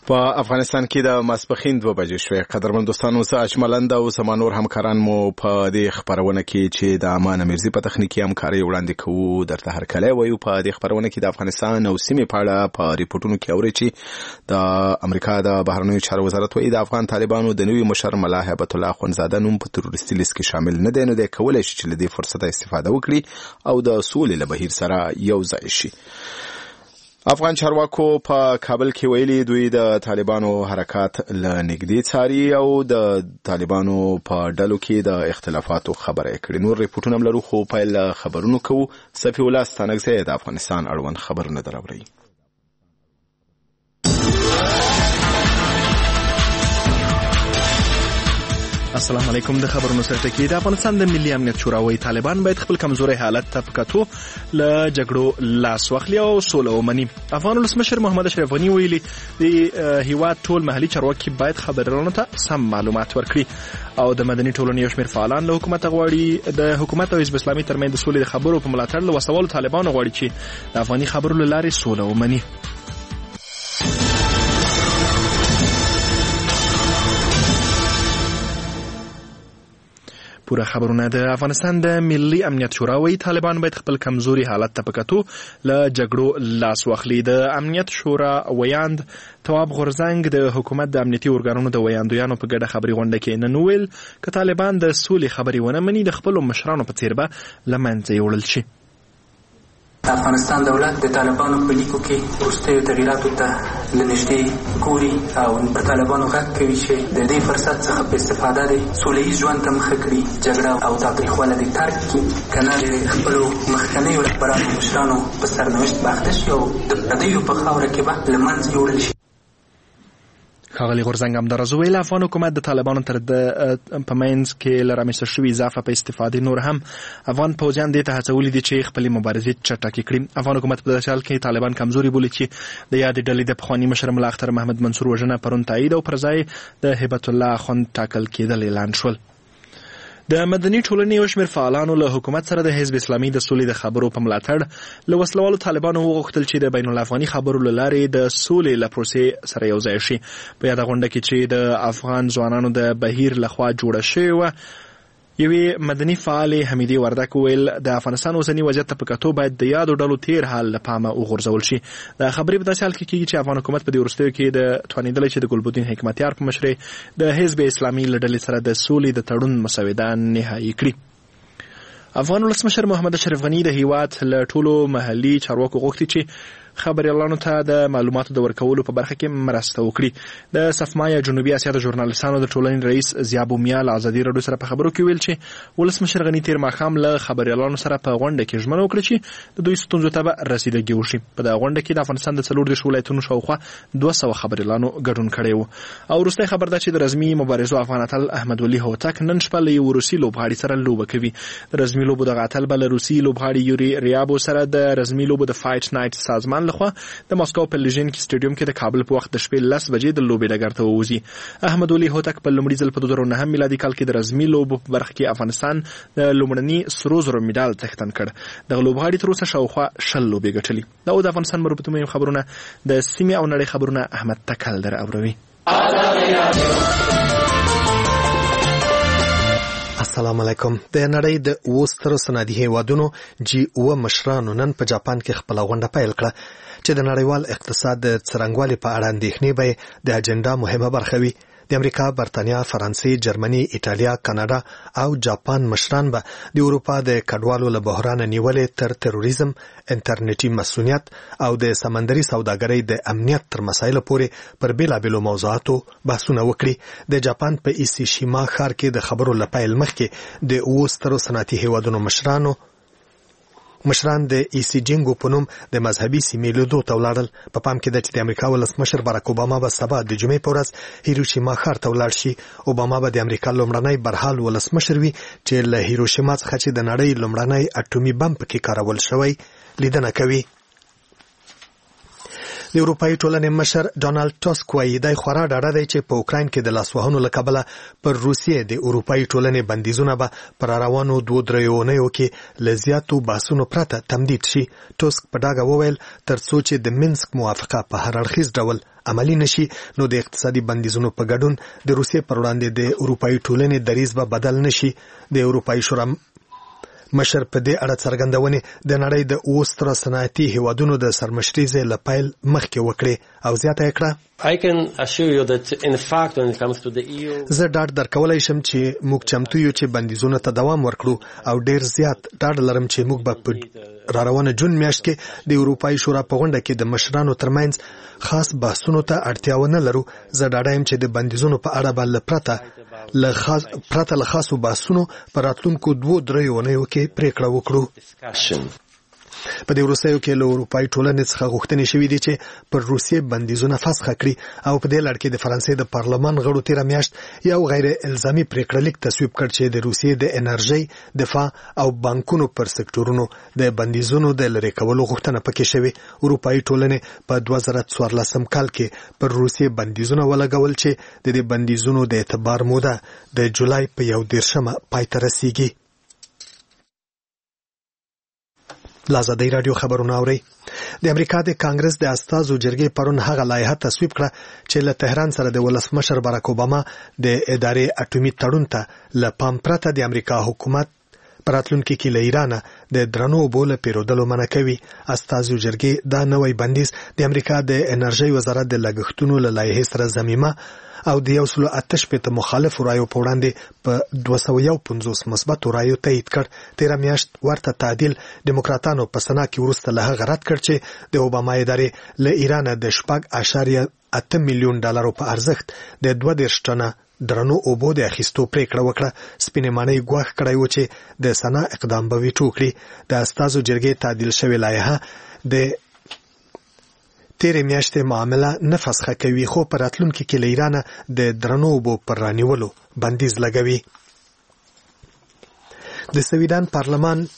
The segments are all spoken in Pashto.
په افغانستان کې د ماسپښین 2 بجې شوې. قدرمن دوستانو، زه اجملند او سمانور همکاران مو په دې خبرونه کې چې د امان امیرزي په تخنیکی همکاري وړاندې کوو درته هرکلی وایو. په دې خبرونه کې د افغانستان او سیمې په اړه په ریپورتونو کې اوري چې د امریکا د بهرنیو چارو وزارت وایي د افغان طالبانو د نوي مشر ملا هیبت الله اخوندزاده نوم په تروریستي لیست کې شامل نه دی، نو دی کولی شي چې له دې فرصته استفاده وکړي او د سولې له بهیر سره یو ځای شي. افغان چارواکو په کابل کې ویلي دوی د طالبانو حرکات له نږدې څاري او د طالبانو په ډلو کې د اختلافاتو خبره کړې. نور ریپورتونه هم لرو، خو پیل خبرونو کوو. صفي الله ستانکزی د افغانستان اړوند خبرونه دراوړي. السلام علیکم. د خبرونو سرټکی. د افغانستان د ملي امنیت شورا وایي طالبان باید خپل کمزوري حالت ته په کتو له جګړو لاس واخلي او سوله ومني. افغان ولسمشر محمد اشرف غني ویلي د هیواد ټول محلي چارواکي باید خبرونو ته سم معلومات ورکړي او د مدني ټولنې یو شمېر فعالان له حکومت غواړي د حکومت او حزب اسلامي ترمنځ د سولې د خبرو په ملاتړ له وسوالو طالبان غواړي چې د افغاني خبرو له لارې سوله ومني. پوره خبرونه. د افغانستان د ملي امنیت شورا وایي طالبان باید خپل کمزوري حالت ته په کتو له جګړو لاس واخلي. د امنیت شورا ویاند تواب غورزنګ د حکومت د امنیتي ارګانونو د ویاندویانو په ګډه خبري غونډه کې نن ویل که طالبان د سولې خبري ونه مني د خپلو مشرانو په څیر به له منځه یوړل شي. افغانستان دولت د طالبانو په لیکو کې وروستیو تغییراتو ته له نږدې ګوري او پر طالبانو غږ کوي چې د دې فرصت څخه په استفاده د سوله ییز ژوند ته مخه کړي، جګړه او تاوتریخوالی د ترک کړي، که نه د خپلو مخکنیو رهبرانو مشرانو په سرنوشت باخته شي او د پردیو په خاوره کې به له منځه یوړل شي. ښاغلي غورزنګ همداراز ویل افغان حکومت د طالبانو تر د په منځ کې له رامنځته شوي اضافه په استفادې نور هم افغان پوځیان دې ته هڅولي دي چې خپلې مبارزې چټکې کړي. افغان حکومت په داسې حال کې طالبان کمزوري بولي چې د یادې ډلې د پخواني مشر ملا اختر محمد منصور وژنه پرون تایید او پر ځای د هیبت الله اخوند ټاکل کېدل اعلان شول. د مدني ټولنې یو شمېر فعالانو له حکومت سره د حزب اسلامي د سولې د خبرو په ملاتړ له وسلوالو طالبانو وغوښتل چې د بین الافغاني خبرو له لارې د سولې له پروسې سره یو ځای شي. په یاده غونډه کې چې د افغان ځوانانو د بهیر لخوا جوړه شوې وه، یوې مدني فعالې حمیدې وردک ویل د افغانستان اوسني وضعیت ته په کتو باید د یادو ډلو تیر حال له پامه وغورځول شي. د خبرې په داسې حال کې کېږي چې افغان حکومت په دې وروستیو کې د توانېدلی چې د ګلبدین حکمتیار په مشرۍ د حزب اسلامي له ډلې سره د سولې د تړون مسوده نهایي کړي. افغان ولسمشر محمد اشرف غني د هیواد له ټولو محلي چارواکو غوښتي چې خبريالانو ته د معلوماتو د ورکولو په برخه کې مرسته وکړي. د صفمایا جنوبي اسیا د ژورنالیستانو د ټولنې رئیس ضیاء بومیا له ازادي راډیو سره په خبرو کې ویل چې ولسمشر غني تیر ماښام له خبريالانو سره په غونډه کې ژمنه وکړه چې د دوی ستونزو ته به رسیدګي وشي. په دغه غونډه کې د افغانستان د 40 ولایتونو شاوخوا 200 خبريالانو ګډون کړی و. او وروستی خبر ده چې د رسمي مبارزو افغان اتل احمد ولي هوتک نن شپه له یو روسي لوبغاړي سره لوبه کوي. د رسمي لوبو دغه اتل به له روسي لوبغاړي یوري ریابو سره د رسمي لوبو د فایټ نایټ سازمان لخوا د ماسکو په لژینکي سټیډیوم کې د کابل په وخت د شپې 10 بجې د لوبې ډګر ته ووځي. احمد ولي هوتک په لومړي ځل په 2009 میلادي کال کې د رسمي لوبو په برخه کې افغانستان د لومړني سرو زرو میډال څښتن کړ. د لوبغاړي تر اوسه شاوخوا 10 لوبې ګټلې. دا د افغانستان مربوط مهم خبرونه د سیمې او نړۍ خبرونه احمد تکل در اوروي. السلام علیکم. د نړۍ د وستر صنعتي هیوادونو G7 مشرانو نن په جاپان کې خپل غونډه پیل کړه چې د نړیوال اقتصاد د څرنګوالي په اړه اندېښنې به د اجنډا مهمه برخه وي. د امریکا، برتانیا، فرانسې، جرمني، ایټالیا، کاناډا او جاپان مشران به د اروپا د کډوالو له بحران نیولې تر تروریزم، انټرنیټي مسؤلیت او د سمندري سوداګرۍ د امنیت تر مسایلو پورې پر بیلابیلو موضوعاتو بحثونه وکړي. د جاپان په ایسیشیما ښار کې د خبرو له پیل مخکې د 2 صنعتي هیوادونو مشران د ایسیجینګو په نوم د مذهبي سیمې لیدو ته ولاړل. په پام کې ده چې د امریکا ولسمشر باراک اوباما به سبا د جمعې په ورځ هیروشیما ښار ته ولاړ شي. اوباما به د امریکا لومړنی برحال ولسمشر وي چې له هیروشیما څخه چې د نړۍ لومړنی اټومي بم پکې کارول شوی لیدنه کوي. د اروپایي ټولنې مشر ډونالد ټاسک وایي دی خورا ډاډه دی چې په اوکراین کې د لاسوهنو له کبله پر روسیې د اروپایي ټولنې بندیزونه به پر روانو 2-3 اونیو کې له زیاتو بحثونو پرته تمدید شي. ټاسک په ډاګه وویل تر څو چې د مینسک موافقه په هر اړخیز ډول عملی نشي نو د اقتصادي بندیزونو په ګډون د روسیې پر وړاندې د اروپایي ټولنې دریځ به بدل نشي. د اروپایي شورا مشر په دې اړه څرګندونې د نړۍ د 7 ستر صنعتي هیوادونو د سرمشرۍ ځای له پیل مخکې وکړې او زیاته یې کړه I can assure you that in fact when it comes to the EU زه ډاډ درکولای شم چې موږ چمتو یو چې بندیزونو ته دوام ورکړو او ډیر زیات ډاډ لرم چې موږ به په راروانه جون میاشت کې د اروپایي شورا په غونډه کې د مشرانو ترمنځ خاص بحثونو ته اړتیا ونه لرو. زه ډاډه یم چې د بندیزونو په اړه به پرته له خاصو بحثونو په راتلونکو 2-3 اونیو کې پریکړه وکړو. په دې وروستیو کې له اروپایي ټولنې څخه غوښتنې شوې دي چې پر روسیې بندیزونه فسخ کړي او په دې لړ کې د فرانسې د پارلمان غړو تیره میاشت یو غیر الزامي پریکړه لیک تصویب کړ چې د روسیې د انرژي، دفاع او بانکونو پر سکتورونو د بندیزونو د لرې کولو غوښتنه پکې شوې. اروپایي ټولنې په 2014 کال کې پر روسیې بندیزونه ولګول چې د دې بندیزونو د اعتبار موده د جولای په 1 پای ته رسیږي. لازدی رادیو خبرونه اوري. د امریکا د کانګرس د استازو جرګې پرون هغه لایحه تصویب کړه چې له تهران سره د ولسمشر باراک اوباما د ادارې اټومي تړون ته له پام پرته د امریکا حکومت پراتلونکي کې له ایران د درنو اوبو له پیرودلو منع کوي. استازو جرګې دا نوې بندیز د امریکا د انرژي وزارت د لګښتونو له لایحې سره ضمیمه او د 188 مخالف رایو په وړاندې په 251 مثبت رایو تایید کړ. تیره میاشت ورته تعدیل دیموکراتانو په سنا کې وروسته له هغه رد کړ چې د اوباما ادارې له ایران د 4.8 میلیون ډالرو په ارزښت د 22 ټنه درنو اوبو د اخیستو پریکړه وکړه. سپینې مانۍ ګواښ کړی و چې د سنا اقدام به ویټو کړي. د استازو جرګې تعدیل شوې لایحه د تیرې میاشتې معامله نه فسخه کوي خو په راتلونکي کې له ایران د درنو اوبو پر رانیولو بندیز لګوي. د سویډن پارلمان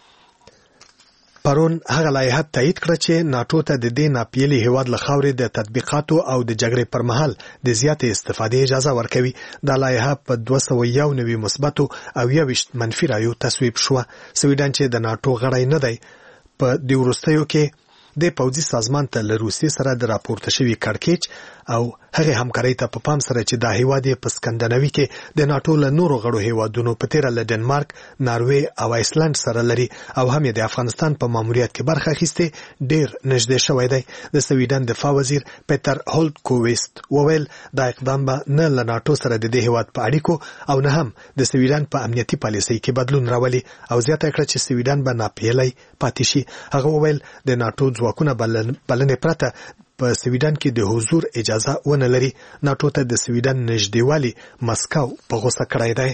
پرون هغه لایحه تایید کړه چې ناتو ته د دې ناپیلي هیواد له خاورې د تطبیقاتو او د جګړې پر مهال د زیاتې استفادې اجازه ورکوي. دا لایحه په 291 مثبتو او 20 منفي رایو تصویب شوه. سویډن چې د ناتو غړی نه دی په دې وروستیو کې د پوځي سازمان ته له روسیې سره د راپورته شوي کړکېچ او هغه همکارۍ ته په پام سره چې دا هیواد په سکندناوي کې د ناتو له نورو غړو هیوادونو په تیره له ډنمارک، ناروې او آیسلند سره لري او هم د افغانستان په ماموریت کې برخه اخیستې ډیر نږدې شوی دی. د سویډن دفاع وزیر پیټر هولتکوویست وویل دا اقدام به نه له ناتو سره د دې هیواد په اړیکو او نه هم د سویډن په امنیتي پالیسۍ کې بدلون راولي او زیاته کړه چې سویډن به ناپیلی پاتې شي. هغه وویل د ناتو ځواکونه بلنې پرته په سویډن کې د حضور اجازه ونه لري. ناتو ته د سویډن نږدېوالي مسکو په غوسه کړی دی.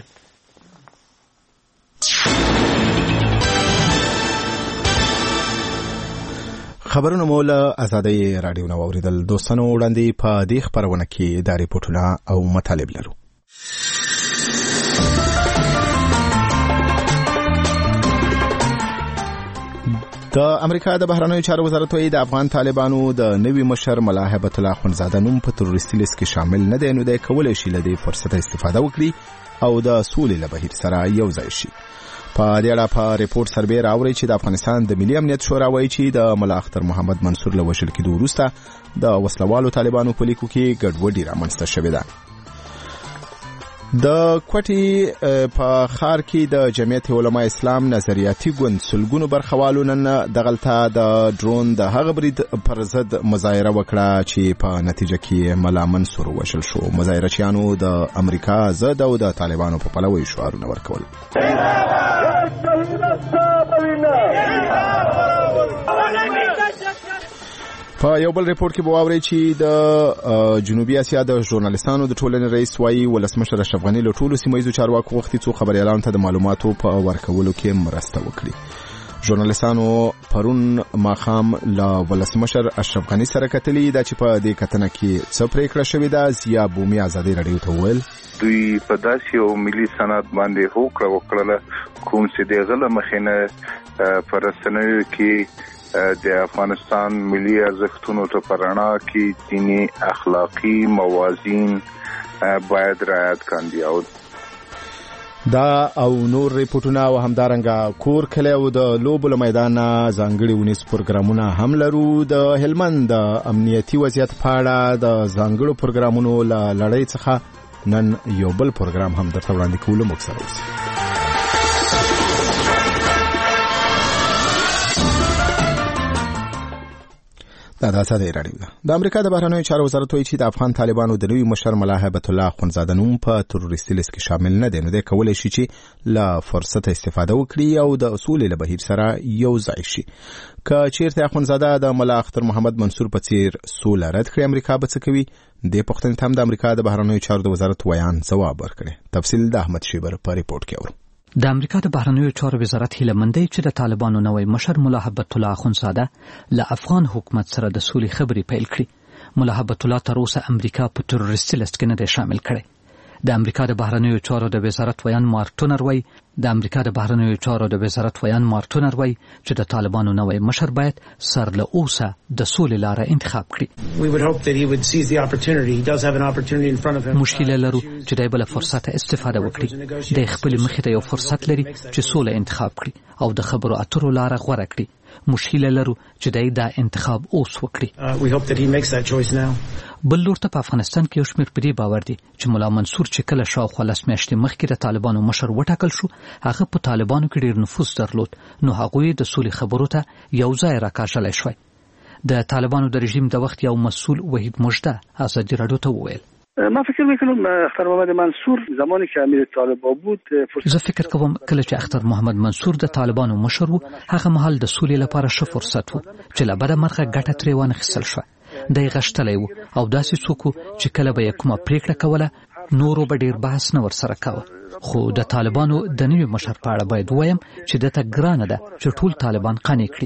خبرونه مو له ازادۍ رادیو نو اوریدل. دوستانو وړاندې په دې خبرونه کې د ریپورتونه او مطالب لرو. د امریکا د بهرنیو چارو وزارت وايي د افغان طالبانو د نوي مشر ملا هیبت الله اخوندزاده نوم په تروریستي لیست کې شامل نه دی، نو د کولای شي له دې فرصت استفاده وکړي او د سولې له بهیر سره یو ځای شي. په دې اړه په ریپورت سربیر راوړي چې د افغانستان د ملي امنیت شورا وايي چې د ملا اختر محمد منصور له وژل کېدو وروسته د وسلوالو طالبانو په لیکو کې ګډوډي رامنځته شوې ده. د کوټي په خار کې د جمعیت علماء اسلام نظریاتي ګوند سلګونو برخوالو نن دغلطه د ډرون د هغه برید پر ضد مظاهره وکړه چې په نتیجه کې ملا منصور وژل شو. مظاهرچیانو د امریکا ضد او د طالبانو په پلوي شعارونه ورکول. په یو بل ریپورت کې به واورئ چې د جنوبي اسیا د ژورنالستانو د ټولنې رئیس وايي ولسمشر اشرف غني له ټولو سیمه ییزو چارواکو غوښتي څو خبريالانو ته د معلوماتو په ورکولو کې مرسته وکړي. ژورنالستانو پرون ماښام له ولسمشر اشرف غني سره کتلي دا چې په دې کتنه کې څه پریکړه شوې ده. ضیا بومي ازادي رادیو ته وویل دوی په داسې یو ملي سند باندې هوکړه وکړله کوم چې د غله مخینه پر رسنیو کې د افغانستان ملي ارزښتونو ته پرانا کې دینی اخلاقی موازین باید رعایت کاندي. او دا او نور ریپورتونه او همدارنګه کور کلی او د لوبو له میدان ځانګړي ونیس پروګرامونه هم لرو. د هلمند د امنیتي وضعیت په اړه د ځانګړو پروګرامونو له لړۍ څخه نن یو بل پروګرام هم درته وړاندې کوو. موږ سره اوسئ. دا ساده راډیو ده. د امریکا د بهرنیو چارو وزارت وایي چې د افغان طالبانو د نوي مشر ملا هیبت الله اخوندزاده نوم په تروریستي لیست کې شامل نه دی، نو دی کولی شي چې له فرصته استفاده وکړي او د اصولو له بهیر سره یو ځای شي. که چیرته اخوندزاده د ملا اختر محمد منصور په څیر سوله رد کړي، امریکا به څه کوي؟ دې پوښتنې ته هم د امریکا د بهرنیو چارو د وزارت ویان ځواب ورکړی. تفصیل د احمد شیبر په ریپورت کې اورو. د امریکا د بهرنیو چارو وزارت هیله مند دی چې د طالبانو نوی مشر ملا هیبت الله اخوندزاده له افغان حکومت سره د سولې خبرې پیل کړي. ملا هیبت الله تر اوسه امریکا په تروریستي لیست کې نه دی شامل کړی. د امریکا د بهرنیو چارو د وزارت ویان مارټونر وایي چې د طالبانو نوی مشر باید سر له اوسه د سولې لاره انتخاب کړي. مشکل لرو چې دی بل فرصت استفاده وکړي. د خپل مخې ته یو فرصت لري چې سوله انتخاب کړي او د خبرو اترو لاره غوره کړي. مشکل لرو چې دی دا انتخاب اوس وکړي. بل لور ته په افغانستان کې یو شمېر په دې باور دي چې ملا منصور چې کله شاوخوا 10 میاشتې مخکې د طالبانو مشر وټاکل شو، هغه په طالبانو کې ډېر نفوذ درلود، نو هغوی د سولې خبرو ته یو ځای راکاږلی شوی. د طالبانو د رژیم د وخت یو مسؤل وحید مژده ازادي راډیو ته وویل: ما فکر میکنم اختر محمد منصور زمانی که امیر طالبان بود زه فکر کوم کله چې اختر محمد منصور د طالبانو مشر و، هغه مهال د سولې لپاره ښه فرصت و چې له بده مرغه ګټه ترې وانخیستل شوه. دی غشتلی و او داسې څوک چې کله به یې کومه پریکړه کوله نورو به ډېر بحث نه ورسره کاوه. خو د طالبانو د نوي مشر په اړه باید ووایم چې دته ګرانه ده چې ټول طالبان قانع کړي.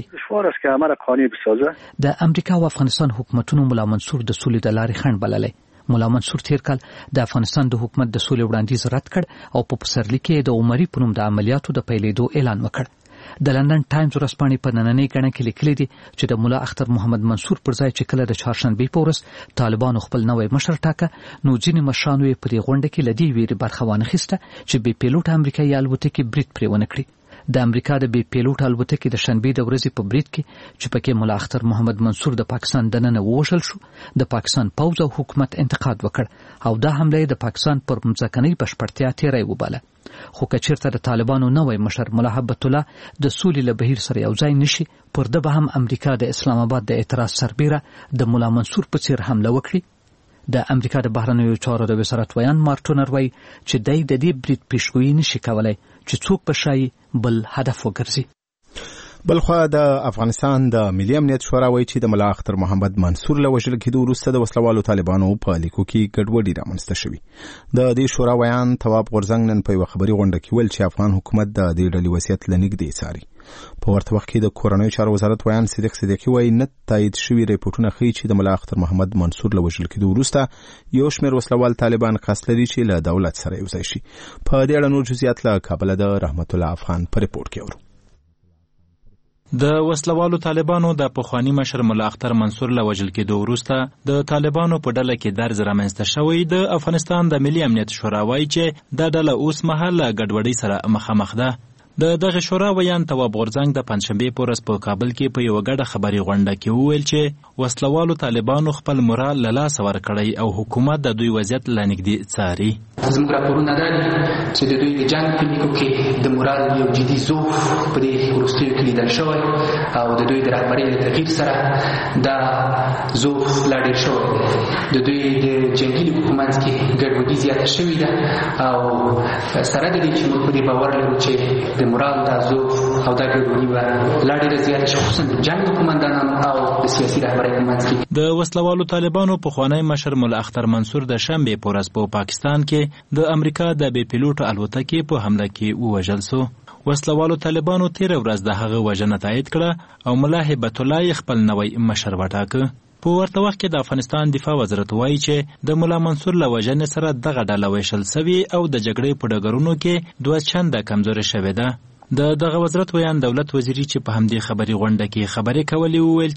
د امریکا او افغانستان حکومتونو ملا منصور د سولې د لارې خنډ بللی. ملا منصور تیر کال د افغانستان د حکومت د سولې وړاندیز رد کړ او په پسرلي کې د عمري په نوم د عملیاتو د پیلېدو اعلان وکړ. د لندن ټایمز ورځپاڼې په نننۍ ګڼه کې لیکلي دي چې د ملا اختر محمد منصور پر ځای چې کله د چهارشنبې په ورځ طالبانو خپل نوی مشر ټاکه، نو ځینې مشرانو یې په دې غونډه کې له دې ویرې برخه وانخیسته چې بې پیلوټه امریکایي الوتکې برید پرې ونه کړي. د امریکا د بې پیلوټه الوتکې د شنبې د ورځې په برید کې چې پکې ملا اختر محمد منصور د پاکستان دننه ووژل شو، د پاکستان پوځ او حکومت انتقاد وکړ او دا حمله د پاکستان پر ځمکنۍ بشپړتیا تیری وباله. خو که چیرته د طالبانو نوی مشر ملا هیبت الله د سولې له بهیر سره یو ځای نشي، پر ده به هم امریکا د اسلام آباد د اعتراض سربیره د ملا منصور په څیر حمله وکړي. د امریکا د بهرنیو چارو د وزارت ویان مارټونر وایي چې دی د دې برید پیشګویي نشي کولی چې څوک به شایي بل هدف وګرځي. بلخوا د افغانستان د ملي امنیت شورا وایي چې د ملا اختر محمد منصور له وژل کېدو وروسته د وسلوالو طالبانو په لیکو کې ګډوډي رامنځته شوې. د دې شورا ویان تواب غورځنګ نن په یوه خبري غونډه کې ویل چې افغان حکومت د دې ډلې وضعیت له نږدې څاري. په ورته وخت کې د کورنیو چارو وزارت ویان صدیق صدیقي وایي نه تایید شوي ریپورټونه ښیي چې د ملا اختر محمد منصور له وژل کېدو وروسته یو شمېر وسلوال طالبان قصد لري چې له دولت سره یو ځای شي. په دې اړه نور جزئیات له کابله د رحمت الله افغان په ریپورټ کې اورو. د وسلوالو طالبانو د پخوانی مشر ملا اختر منصور له وژل کېدو وروسته د طالبانو په ډله کې درز رامنځته شوی. د افغانستان د ملي امنیت شورا وایي چې دا ډله اوس مهال له ګډوډۍ سره مخامخ ده. د دغه شورا ویان تواب غورځنګ د پنځشنبې په ورځ په کابل کې په یوه ګډه خبري غونډه کې وویل چې وسلوالو طالبانو خپل مورال له لاسه ورکړی او حکومت د دوی وضعیت له نږدې څاري. زموږ راپورونه دا دي چې د دوی د جنګ په لیکو کې د مورال یو جدي ضعف په دې وروستیو کې لیدل شوی او د دوی د رهبرۍ د تغییر سره دا ضعف لا ډېر شوی دی. د دوی د جنګي لیکو په منځ کې ګډوډي زیاته شوې ده او سره د دې چې موږ په دې باور لرو چې د مورال دا ضعف او دا ګډوډي به لا ډېره زیاته شي، خصوصا د جنګ قومندانانو او د سیاسي رهبرۍ په منځ کې. د وسلوالو طالبانو پخوانی مشر ملا اختر منصور د شنبې په ورځ په پاکستان کې د امریکا د بې پیلوټه الوتکې په حمله کې ووژل سو. وسلوالو طالبانو تیر ورځ د هغه وژنه تایید کړه او ملا هیبت الله خپل نوی مشر وټاکه. په ورته وخت کې د افغانستان دفاع وزارت وایي چې د ملا منصور له وژنې سره دغه ډله ویشل سوي او د جګړې په ډګرونو کې 2 چنده کمزوري شوې ده. دغه وزارت ویان دولت وزیری چې په همدې خبري غونډه کې خبرې کولې وویل چې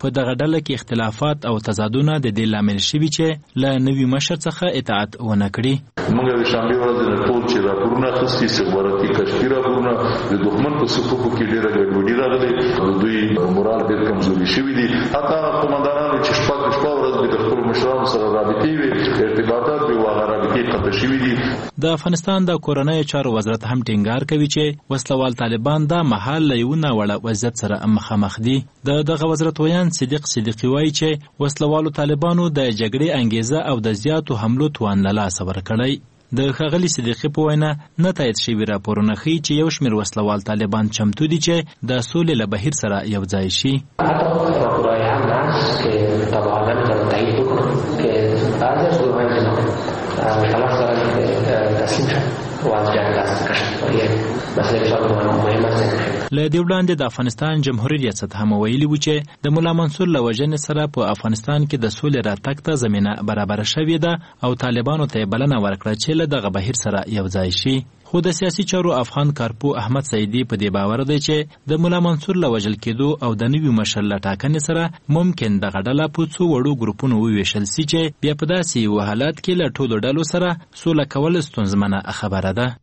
په دغه ډله کې اختلافات او تضادونه د دې لامل شوي چې له نوي مشر څخه اطاعت ونه کړي. موږ د شنبې ورځ نه ټول چې راپورونه اخیستي استخباراتي کشفي راپورونه د دښمن په صفوفو کې ډېره ګډوډي راغلې، دوی مورال ډېر کمزوري شوي دي. حتی قومندانانو چې شپه ورځ د خپلو مشرانو سره رابطې وي، ارتباطات وي، هغه رابطې قطع شوي دي. د افغانستان د کورنیو چارو وزارت هم ټینګار کوي چې وسلوال طالبان دا مهال له یو ناوړه وضعیت سره مخامخ دي. دغه وزارت ویان صدیق صدیقي وایي چې وسلوالو طالبانو د جګړې انګیزه او د زیاتو حملو توان له لاسه ورکړی. د ښاغلي صدیقي په وینا نه تایید شوي راپورونه ښیي چې یو شمېر وسلوال طالبان چمتو دي چې د سولې له بهیر سره یو ځای شي. له دې وړاندې د افغانستان جمهوریت ریاست هم ویلي و چې د مولا منصور له وژنې سره په افغانستان کې د سولې راتګ ته زمینه برابره شوې ده او طالبانو ته یې بلنه ورکړه چې له دغه بهیر سره یو ځای شي. خو د سیاسي چارو افغان کارپو احمد سعیدي په دې باور دی چې د مولا منصور له وژل کېدو او د نوي مشر له ټاکنې سره ممکن دغه ډله په څو وړو ګروپونو وویشل سي چې بیا په داسې یو حالت کې له ټولو ډلو سره سوله کول ستونزمنه خبره ده.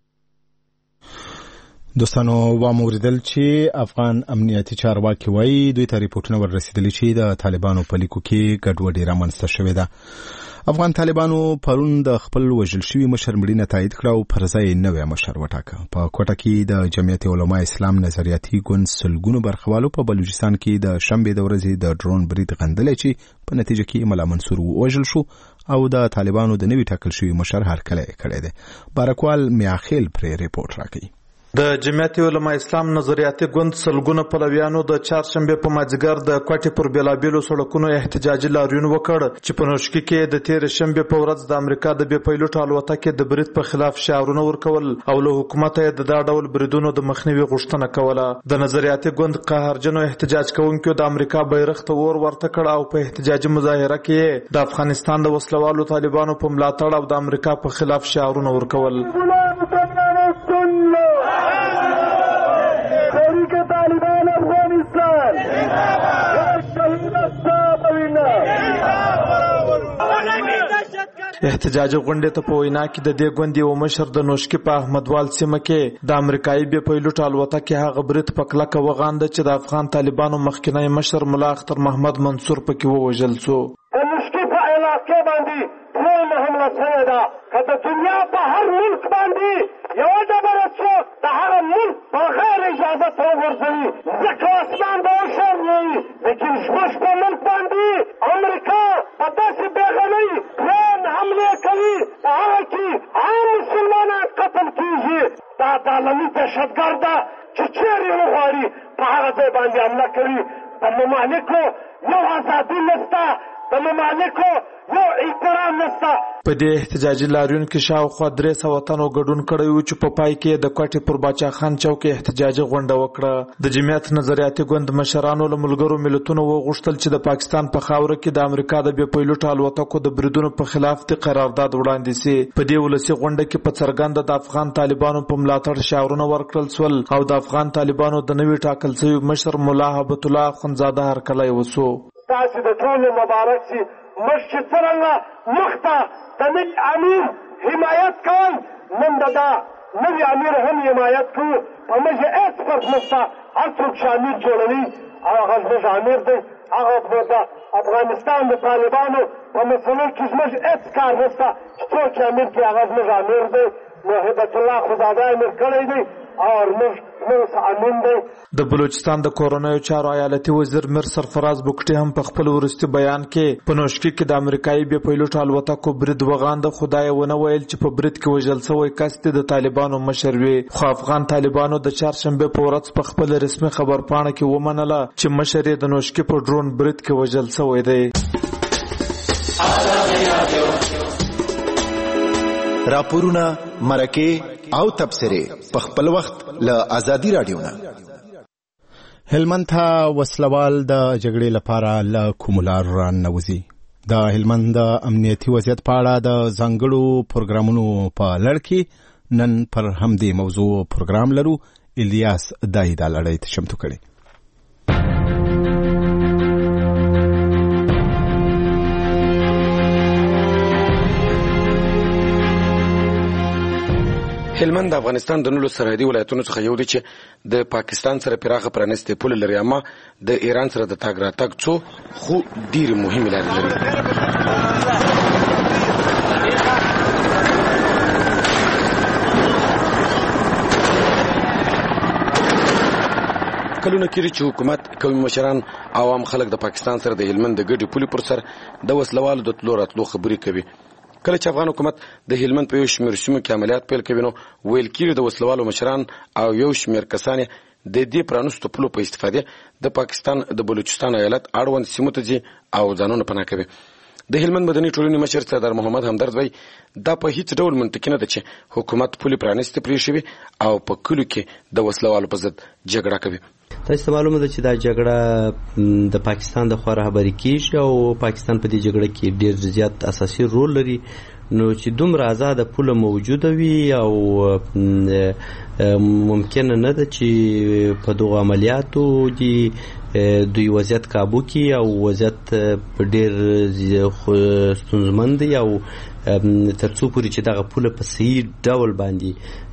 دوستانو واوریدل چې افغان امنیتي چارواکي وایي دوی ته ریپورتونه وررسېدلي چې د طالبانو په لیکو کې ګډوډي رامنځته شوې ده. افغان طالبانو پرون د خپل وژل شوي مشر مړینه تایید کړه او پر ځای نوی مشر وټاکه. په کوټه کې د جمعیت علماء اسلام نظریاتي ګوند سلګونو برخوالو په بلوچستان کې د شنبې د ورځې د ډرون برید غندلی چې په نتیجه کې مولا منصور ووژل شو او د طالبانو د نوي ټاکل شوي مشر هرکلی کړی دی. بارکوال میاخیل پرې ریپورت راکوي. د جمعیت علماء اسلام نظریاتي ګوند سلګونه پلویانو د چهارشنبه په مازیګر د کوټې پر بیلابیلو سړکونو احتجاجي لاریون وکړ چې په نوشکی کې د تیر شنبه په ورځ د امریکا د بې پایلوټ الوتکې د برید په خلاف شعارونه ورکول او له حکومت یې د دا ډول بریدونو د مخنیوي غوښتنه کوله. د نظریاتي ګوند قهرجنو احتجاج کوونکو د امریکا بیرغ ته اور ورته کړ او په احتجاجي مظاهره کې د افغانستان د وسلوالو طالبانو په ملاتړ او د امریکا په خلاف شعارونه ورکول. احتجاجي غونډې ته په وینا کې د دې ګوند یو مشر د نوشکی په احمدوال سیمه کې د امریکایي بې پایلوټ الوتکې هغه برید په کلکه وغانده چې د افغان طالبانو مخکینی مشر ملا اختر محمد منصور پکې ووژل شو. د نوشکی په علاقې باندې ټول حمله شوې ده که د دنیا په هر ملک باندې یوه ډبره څوک د هغه ملک په غیر اجازت وغورځوي ځکه اسمان به وشرموي، لیکن زموږ په ملک باندې امریکا په داسې بېغنۍ پلان حملې کوي په هغه کې عام مسلمانان قتل کېږي. دا د عالمي دهشتګرد ده چې چیرې وغواړي په هغه ځای باندې حمله کوي. د ممالکو یو ازادي نشته، د ممالکو یو احترام نشته. په دې احتجاجي لاریون کې شاوخوا 300 تنو ګډون کړی و چې په پای کې د کوټې پر باچا خان چوک احتجاجي غونډه وکړه. د جمعیت نظریاتي ګوند مشرانو له ملګرو ملتونو وغوښتل چې د پاکستان په خاوره کې د امریکا د بې پایلوټ الوتکو د بریدونو په خلاف د قرارداد وړاندې سي. په دې ولسي غونډه کې په څرګنده د افغان طالبانو په ملاتړ شعارونه ورکړل شول او د افغان طالبانو د نوي ټاکل شوي مشر مولا هبت الله اخندزاده هرکلی وسو. تاسو د ټولو مبارک سي. موږ چې څرنګه مخته د نوي امیر حمایت کول، نن د نوي امیر هم حمایت کوو. په موږ هېڅ فرق نشته. هر څوک چې امیر جوړوي هغه زموږ امیر دی. هغه د افغانستان د طالبانو په مسلو کې زموږ هېڅ کار نشته. چې څوک چې امیر کړي هغه زموږ امیر دی. نو هبت الله خداده امیر کړی دی او موږ امین دی. د بلوچستان د کورنیو چارو ایالتي وزیر میر سرفراز بوکټي هم په خپل وروستي بیان کې په نوشکی کې د امریکایي بې پایلوټ الوتکو برید وغانده، خدای ونه ویل چې په برید کې وژل شوی کس د طالبانو مشر وي. خو افغان طالبانو د چهارشنبه په ورځ په خپل رسمي خبرپاڼه کې ومنله چې مشر یې د نوشکی په ډرون برید کې وژل شوی دی. راپورونه، مرکې او تبصرې په خپل وخت له آزادي رادیو نه. هلمند ته وسلوال د جګړې لپاره له کومو لارو راننوځي. د هلمند د امنیتي وضعیت په اړه د ځانګړو پروګرامونو په لړ کې نن پر همدې موضوع پروګرام لرو. الیاس دای دا لړۍ ته چمتو کړي. هلمند د افغانستان د 19 سرحدي ولایتونو څخه یو دی چې د پاکستان سره پراخه پرانستې پوله لري، اما د ایران سره د تګ راتګ څو خو ډېرې مهمې لارې لري. کلونه کېږي چې حکومت، قومي مشران، عوام خلک د پاکستان سره د هلمند د ګډې پولې پر سر د وسلوالو د تلو راتلو خبرې کوي. کله چې افغان حکومت د هلمند په یو شمېر سیمو کې عملیات پیل کوي، نو ویل کېږي د وسلوالو مشران او یو شمېر کسان د دې پرانستو پولو په استفادې د پاکستان د بلوچستان ایالت اړوند سیمو ته ځي او ځانونه پناه کوي. د هلمند مدني ټولنې مشر سردار محمد همدرد وایي دا په هیڅ ډول منطقي نه ده چې حکومت پولې پرانستې پرېښوي او په کلیو کې د وسلوالو په ضد جګړه کوي. تاسو ته معلومه ده چې دا جګړه د پاکستان د خوا رهبري کیږي او پاکستان په دې جګړه کې ډېر زیات اساسي رول لري. نو چې دومره آزاده پوله موجوده وي او ممکن نه ده چې په دغه عملیاتو دوی وضعیت کابو کی او وضعیت ډېر ستونزمن دی او تر څو پورې چې دغه پوله په صحیح ډول باندې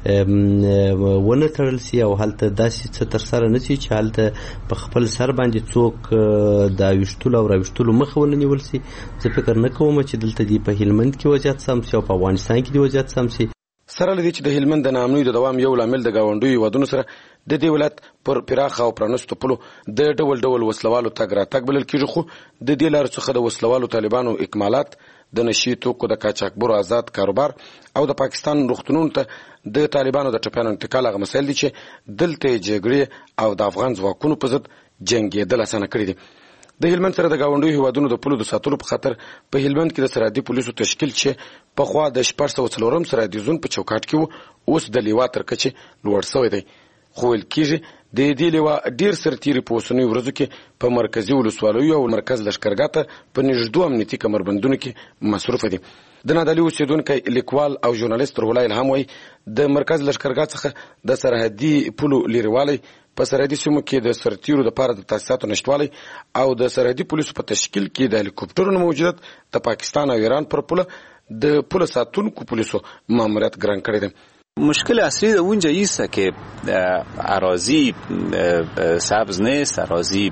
ونه تړل سي او هلته داسې څه ترسره نه سي چې هلته په خپل سر باندې څوک د ویشتلو او راویشتلو مخه ونه نیول سي. زه فکر نه کوم چې دلته دی په هلمند کې وضعیت سم سي او په افغانستان کې دی وضعیت سم سي. سره لدی چې د هلمند د ناامنۍ د دوام یو لامل د ګاونډیو هیوادونو سره د دې ولایت پر پراخه او پرانستو پولو د ډول ډول وسلوالو تګ راتګ بلل کېږي، خو د دې لارو څخه د وسلوالو طالبانو اکمالات، د نشي توکو د قاچاقبرو آزاد کاروبار او د پاکستان روغتونونو ته د طالبانو د ټپیانو انتقال هغه مسایل دي چې دلته جګړې او د افغان ځواکونو په ضد جنګېدل اسانه کړي دي. د هلمند سره د ګاونډیو هیوادونو د پولو د ساتلو په خاطر په هلمند کې د سرحدي پولیسو تشکیل چې پخوا د 1404 سرحدي زون په چوکاټ کې و، اوس د لیوا تر کچې لوړ شوی دی. خو ویل کېږي د دې لیوا ډېر سرتیري په اوسنیو ورځو کې په مرکزي ولسوالیو او مرکز لښکرګاه ته په نږدو امنیتي کمربندونو کې مصروفه دي. د نادعلي اوسېدونکی لیکوال او ژورنالیست روح الله الهام وایي د مرکز لښکرګاه څخه د سرحدي پولو لرېوالی، په سرحدي سیمو کې د سرتیرو لپاره د تاسیساتو نشتوالی او د سرحدي پولیسو په تشکیل کې د هلیکوپټرونو موجودیت د پاکستان او ایران پر پوله د پوله ساتونکو پولیسو ماموریت ګران کړی دی. مشکل اصلی در اونجا ایست که اراضی سبز نیست، اراضی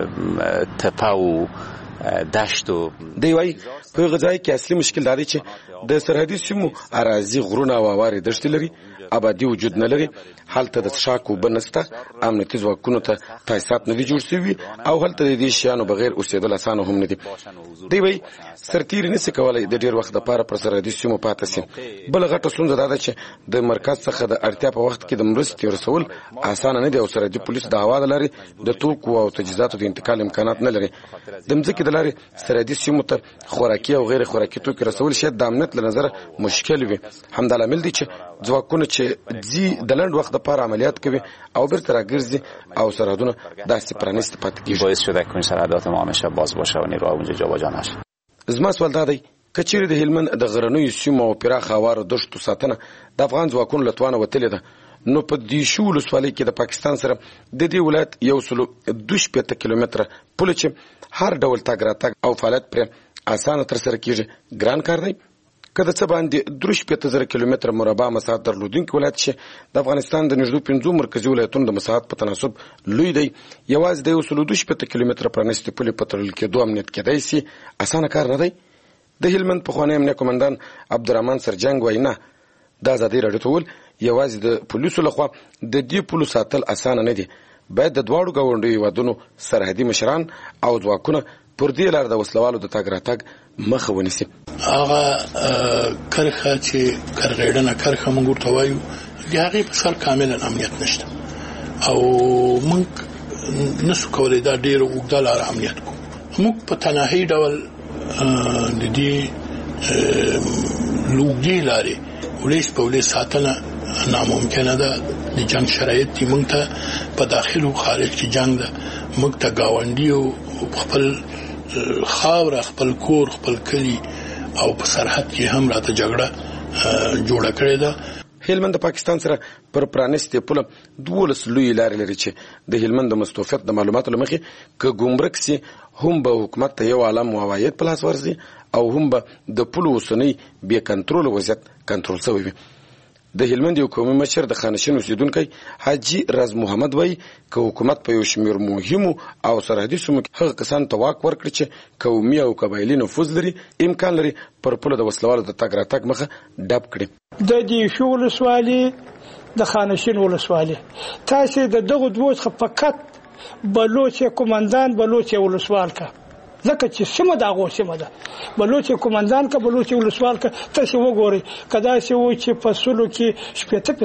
تپه و دشت و دی وای په غځای کې اصلي مشکل دا دی چې د سرحدي سیمو اراضي غرونه او اوارې دشتې لري، آبادي وجود نه لري، هلته د څښاک اوبه نشته، امنیتي ځواکونو ته تاسیسات نه دي جوړ شوي او هلته د دې شیانو بغیر اوسېدل اسانه هم نه دي. دی وایي سرتیري نشي کولی د ډېر وخت لپاره پر سرحدي سیمو پاتې شي. بله غټه ستونزه دا ده چې د مرکز څخه د اړتیا په وخت کې د مرستې رسول اسانه نه دي او سرحدي پولیس د هوا د لارې د توکو او تجهیزاتو د انتقال امکانات نه لري. د مځکې د لارې سرحدي سیمو ته خوراکي او غیر خوراکي توکي رسول شاید د امنیت له نظره مشکل وي. همدا لامل دی چې ځواکونه چې ځي د لنډ وخت لپاره عملیات کوي او بیرته راګرځي او سرحدونه داسې پرانیستي پاتې کېږي. باعث شده که سرحدات ما همیشه باز باشه و نیروها اونجا جابجا نشه. زما سوال دا دی که چیرې د هلمند د غرنیو سیمو او پراخه هوارو دښتو ساتنه د افغان ځواکونو له توانه وتلې ده، نو په دیشو ولسوالۍ کې د پاکستان سره د دې ولایت 162 کیلومتره پوله چې هر ډول تګ راتګ او فعالیت پرې اسانه ترسره کېږي ګران کار دی. که د څه باندې 83,000 کیلومتره مربع مساحت درلودونکی ولایت چې د افغانستان د نږدې 5 مرکزي ولایتونو د مساحت په تناسب لوی دی، یوازې د 162 کیلومتره پرانستې پولې په تړل کېدو امنیت کېدای سي اسانه کار نه دی. د هلمند پخوانی امنیه قومندان عبدالرحمن سرجنګ وایي نه، د ازادۍ راډیو ته ویل یوازې د پولیسو لخوا د دې پولو ساتل اسانه نه دي، باید د دواړو ګاونډیو هیوادونو سرحدي مشران او ځواکونه پر دې لار د وسلوالو د تګ راتګ مخه ونیسي. هغه کرخه چې کرغېډنه کرخه موږ ورته وایو د هغې په سر کاملا امنیت نشته او موږ نسو کولی دا ډېره اوږده لاره امنیت کوو. موږ په تنهایي ډول د دې اوږدې لارې ولیس په ولیس ساتنه ناممکنه ده. د جنګ شرایط دي، موږ ته په داخل او خارج کې جنګ ده، موږ ته ګاونډي او خپل خاوره، خپل کور، خپل کلی او په سرحد کې هم راته جګړه جوړه کړې ده. هلمند د پاکستان سره پر پرانستې پوله 12 لوی لارې لري چې د هلمند د مستوفیت د معلوماتو له مخې که ګمرک سي هم به حکومت ته یو عالم عواید په لاس ورځي او هم به د پولو اوسنی بې کنټروله وضعیت کنټرول شوی وي. د هلمند یو قومي مشر د خانشین اوسیدونکو حاجی راز محمد وای که حکومت په یو شمېر مهمو او سرحدي سیمو کې هغه کسان ته واک ورکړي چې قومي او قبایلي نفوذ لري امکان لري پر پوله د وسلوالو د تګ راتګ مخه ډب کړي. د دې شو ولسوالي د خانشین ولسوالي تاسو د دغه دوه څخه فقط بلوچ کومندان بلوچ ولسوال کا ځکه چې سیمه دا غو سیمه ده بلوچ کومندان کا بلوچ ولسوال کا تاسو وګورئ کدا چې و چې فصلو کې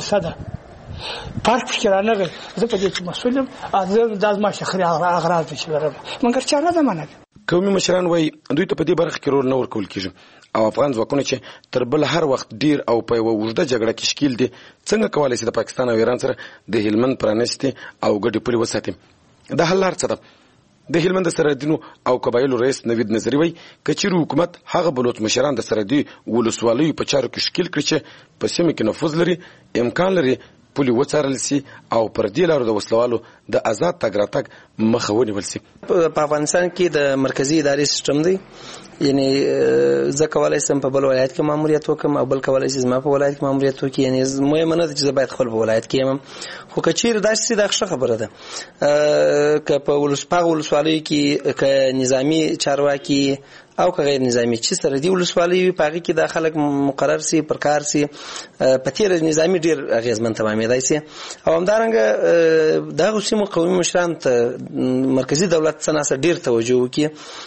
70% پارک فکرانه غي زه په دې کې مسؤلم ازم د ما شخري اغراض چې لرم مګر چاره ده منه. قومي مشران وای دوی ته په دې برخه کې رول نه ورکول کیږي او افغان ځواکونه چې تر بل هر وخت ډیر او په وجوده جګړه کې شکیل دي څنګه کولای شي د پاکستان او ایران سره د هلمند پرانستي او ګډ پولي وساتي. د حل لار څه ده؟ د هلمند سرحدینو او قبایلو رئیس نوید نظری وای کچېرو حکومت هغه بلوچ مشران د سرحدي ولسوالیو په چارو کې شکیل کړي چې په سیمه کې نفوذ لري امکان لري پولي وڅارل سي او پر دې لارو د وسلوالو د آزاد تګ راتګ مخه ونیول سي. په افغانستان کې د مرکزی اداري سیستم دی یعنی زه کولای شم په بل ولایت کې ماموریت وکم او بل کولای شم ما په ولایت کې ماموریت وکم یعنی مهمه نه ده چې زه باید خپل په ولایت کې یم خو کچیر داسې د ښه خبره ده که په ولسوالۍ کې که نظامی چارواکي او که غیر نظامی چې سره دی ولسوالۍ په هغه کې د خلک مقرر سي پر کار سي په تیر نظامی ډیر اغیزمن تمامېدای سي او همدارنګه دغه سیمو قومي مشران ته مرکزی دولت څخه ډیر توجه وکړي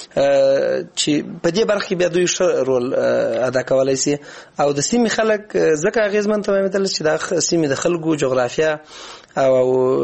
چې په دې برخه کې بیا دوی ښه رول ادا کولای شي او د سیمې خلک ځکه اغیزمن تمامېدل چې د سیمې د خلکو جغرافیا او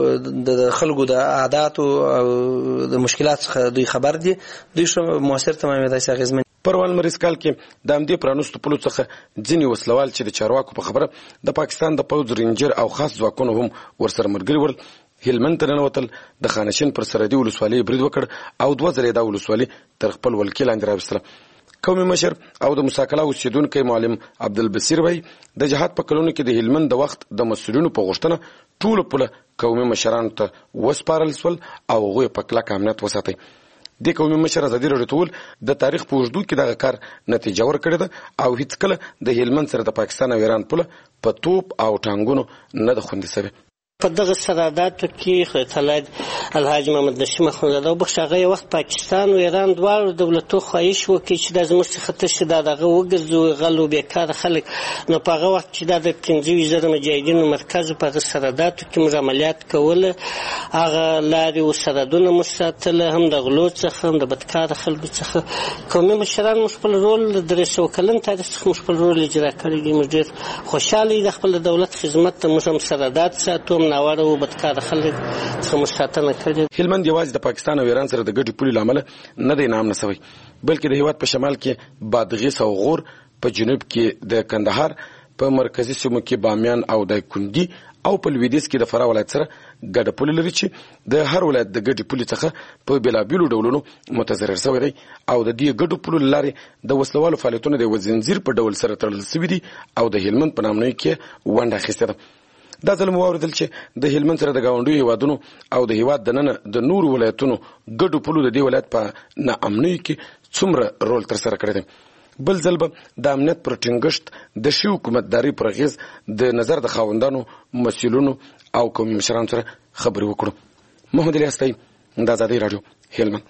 د خلکو د عادت او د مشکلات څخه دوی خبر دي دوی ښه موثر تمامېدای شي اغیزمن. پروان مریض کال کې د امدې پرانستو پلو څخه ځینې وسلوال چې د چارواکو په خبره د پاکستان د پوځ رینجر او خاص ځواکونو هم ورسره مرګري ول هلمند ته ننوتل د خانشین پر سرحدي ولسوالۍ برید وکړ او 2 ځله دا ولسوالۍ تر خپل ولکې لاندې راوستله. قومي مشر او د مساکلا اوسیدونکو معلم عبدالبصیر وای د جهاد په کلونو کې د هلمند د وخت د مسؤلینو په غوښتنه ټول پوله قومي مشرانو ته وسپارل سول او هغوی په کلک امنیت وساتي. د قومي مشر ازادي راټول د تاریخ په اوږدو کې دغه کار نتیجه ورکړې ده او هیڅ کله د هلمند سره د پاکستان او ایران پوله په توپ او ټانګونو نه ده خوندي شوې. په دغه سرحداتو کې خدای الحاج محمد نشیم اخوندزاده وبخښه هغه وخت پاکستان او ایران دواړو دولتو خواهش وکړي چې دا زموږ څخه تشه دا دغه وګرځو غل او بیکاره خلک نو په هغه وخت چې دا د 15,000 مجاهدینو مرکز په هغه سرحداتو کې موږ عملیات کوله هغه لارې او سرحدونه موږ ساتله هم د غلو څخه هم د بدکاره خلکو څخه قومي مشران موږ خپل رول د 300 کلن تاریخ څخه موږ خپل رول اجرا کړی دی موږ ډېر خوشحاله یو د خپل دولت خدمت ته موږ هم سرحدات ساتو ناوړه او بدکاره خلک څخه موږ ساتنه کړې. هلمند یوازې د پاکستان او ایران سره د ګډې پولې له امله نه دی نام نسوي بلکې د هیواد په شمال کې بادغیس او غور په جنوب کې د کندهار په مرکزي سیمو کې بامیان او د کندي او په لویدیځ کې د فراه ولایت سره ګډه پولې لري چې د هر ولایت د ګډې پولې څخه په بېلابېلو ډولونو متضرر شوی دی او د دې ګډو پولو له لارې د وسلوالو فعالیتونه د یوه زنځیر په ډول سره تړل شوي دي او د هلمند په نامنوي کې ونډه اخیستې ده. دا ځل مو واورېدل چې د هلمند سره د ګاونډیو هیوادونو او د هیواد دننه د نورو ولایتونو ګډو پولو د دې ولایت په ناامنۍ کې څومره رول ترسره کړی دی. بل ځل به د امنیت پر ټینګښت د ښې حکومتدارۍ پر اغېز د نظر د خاوندانو مسؤلینو او قومي مشرانو سره خبرې وکړو. محمد علي هستی د ازادۍ راډیو هلمند.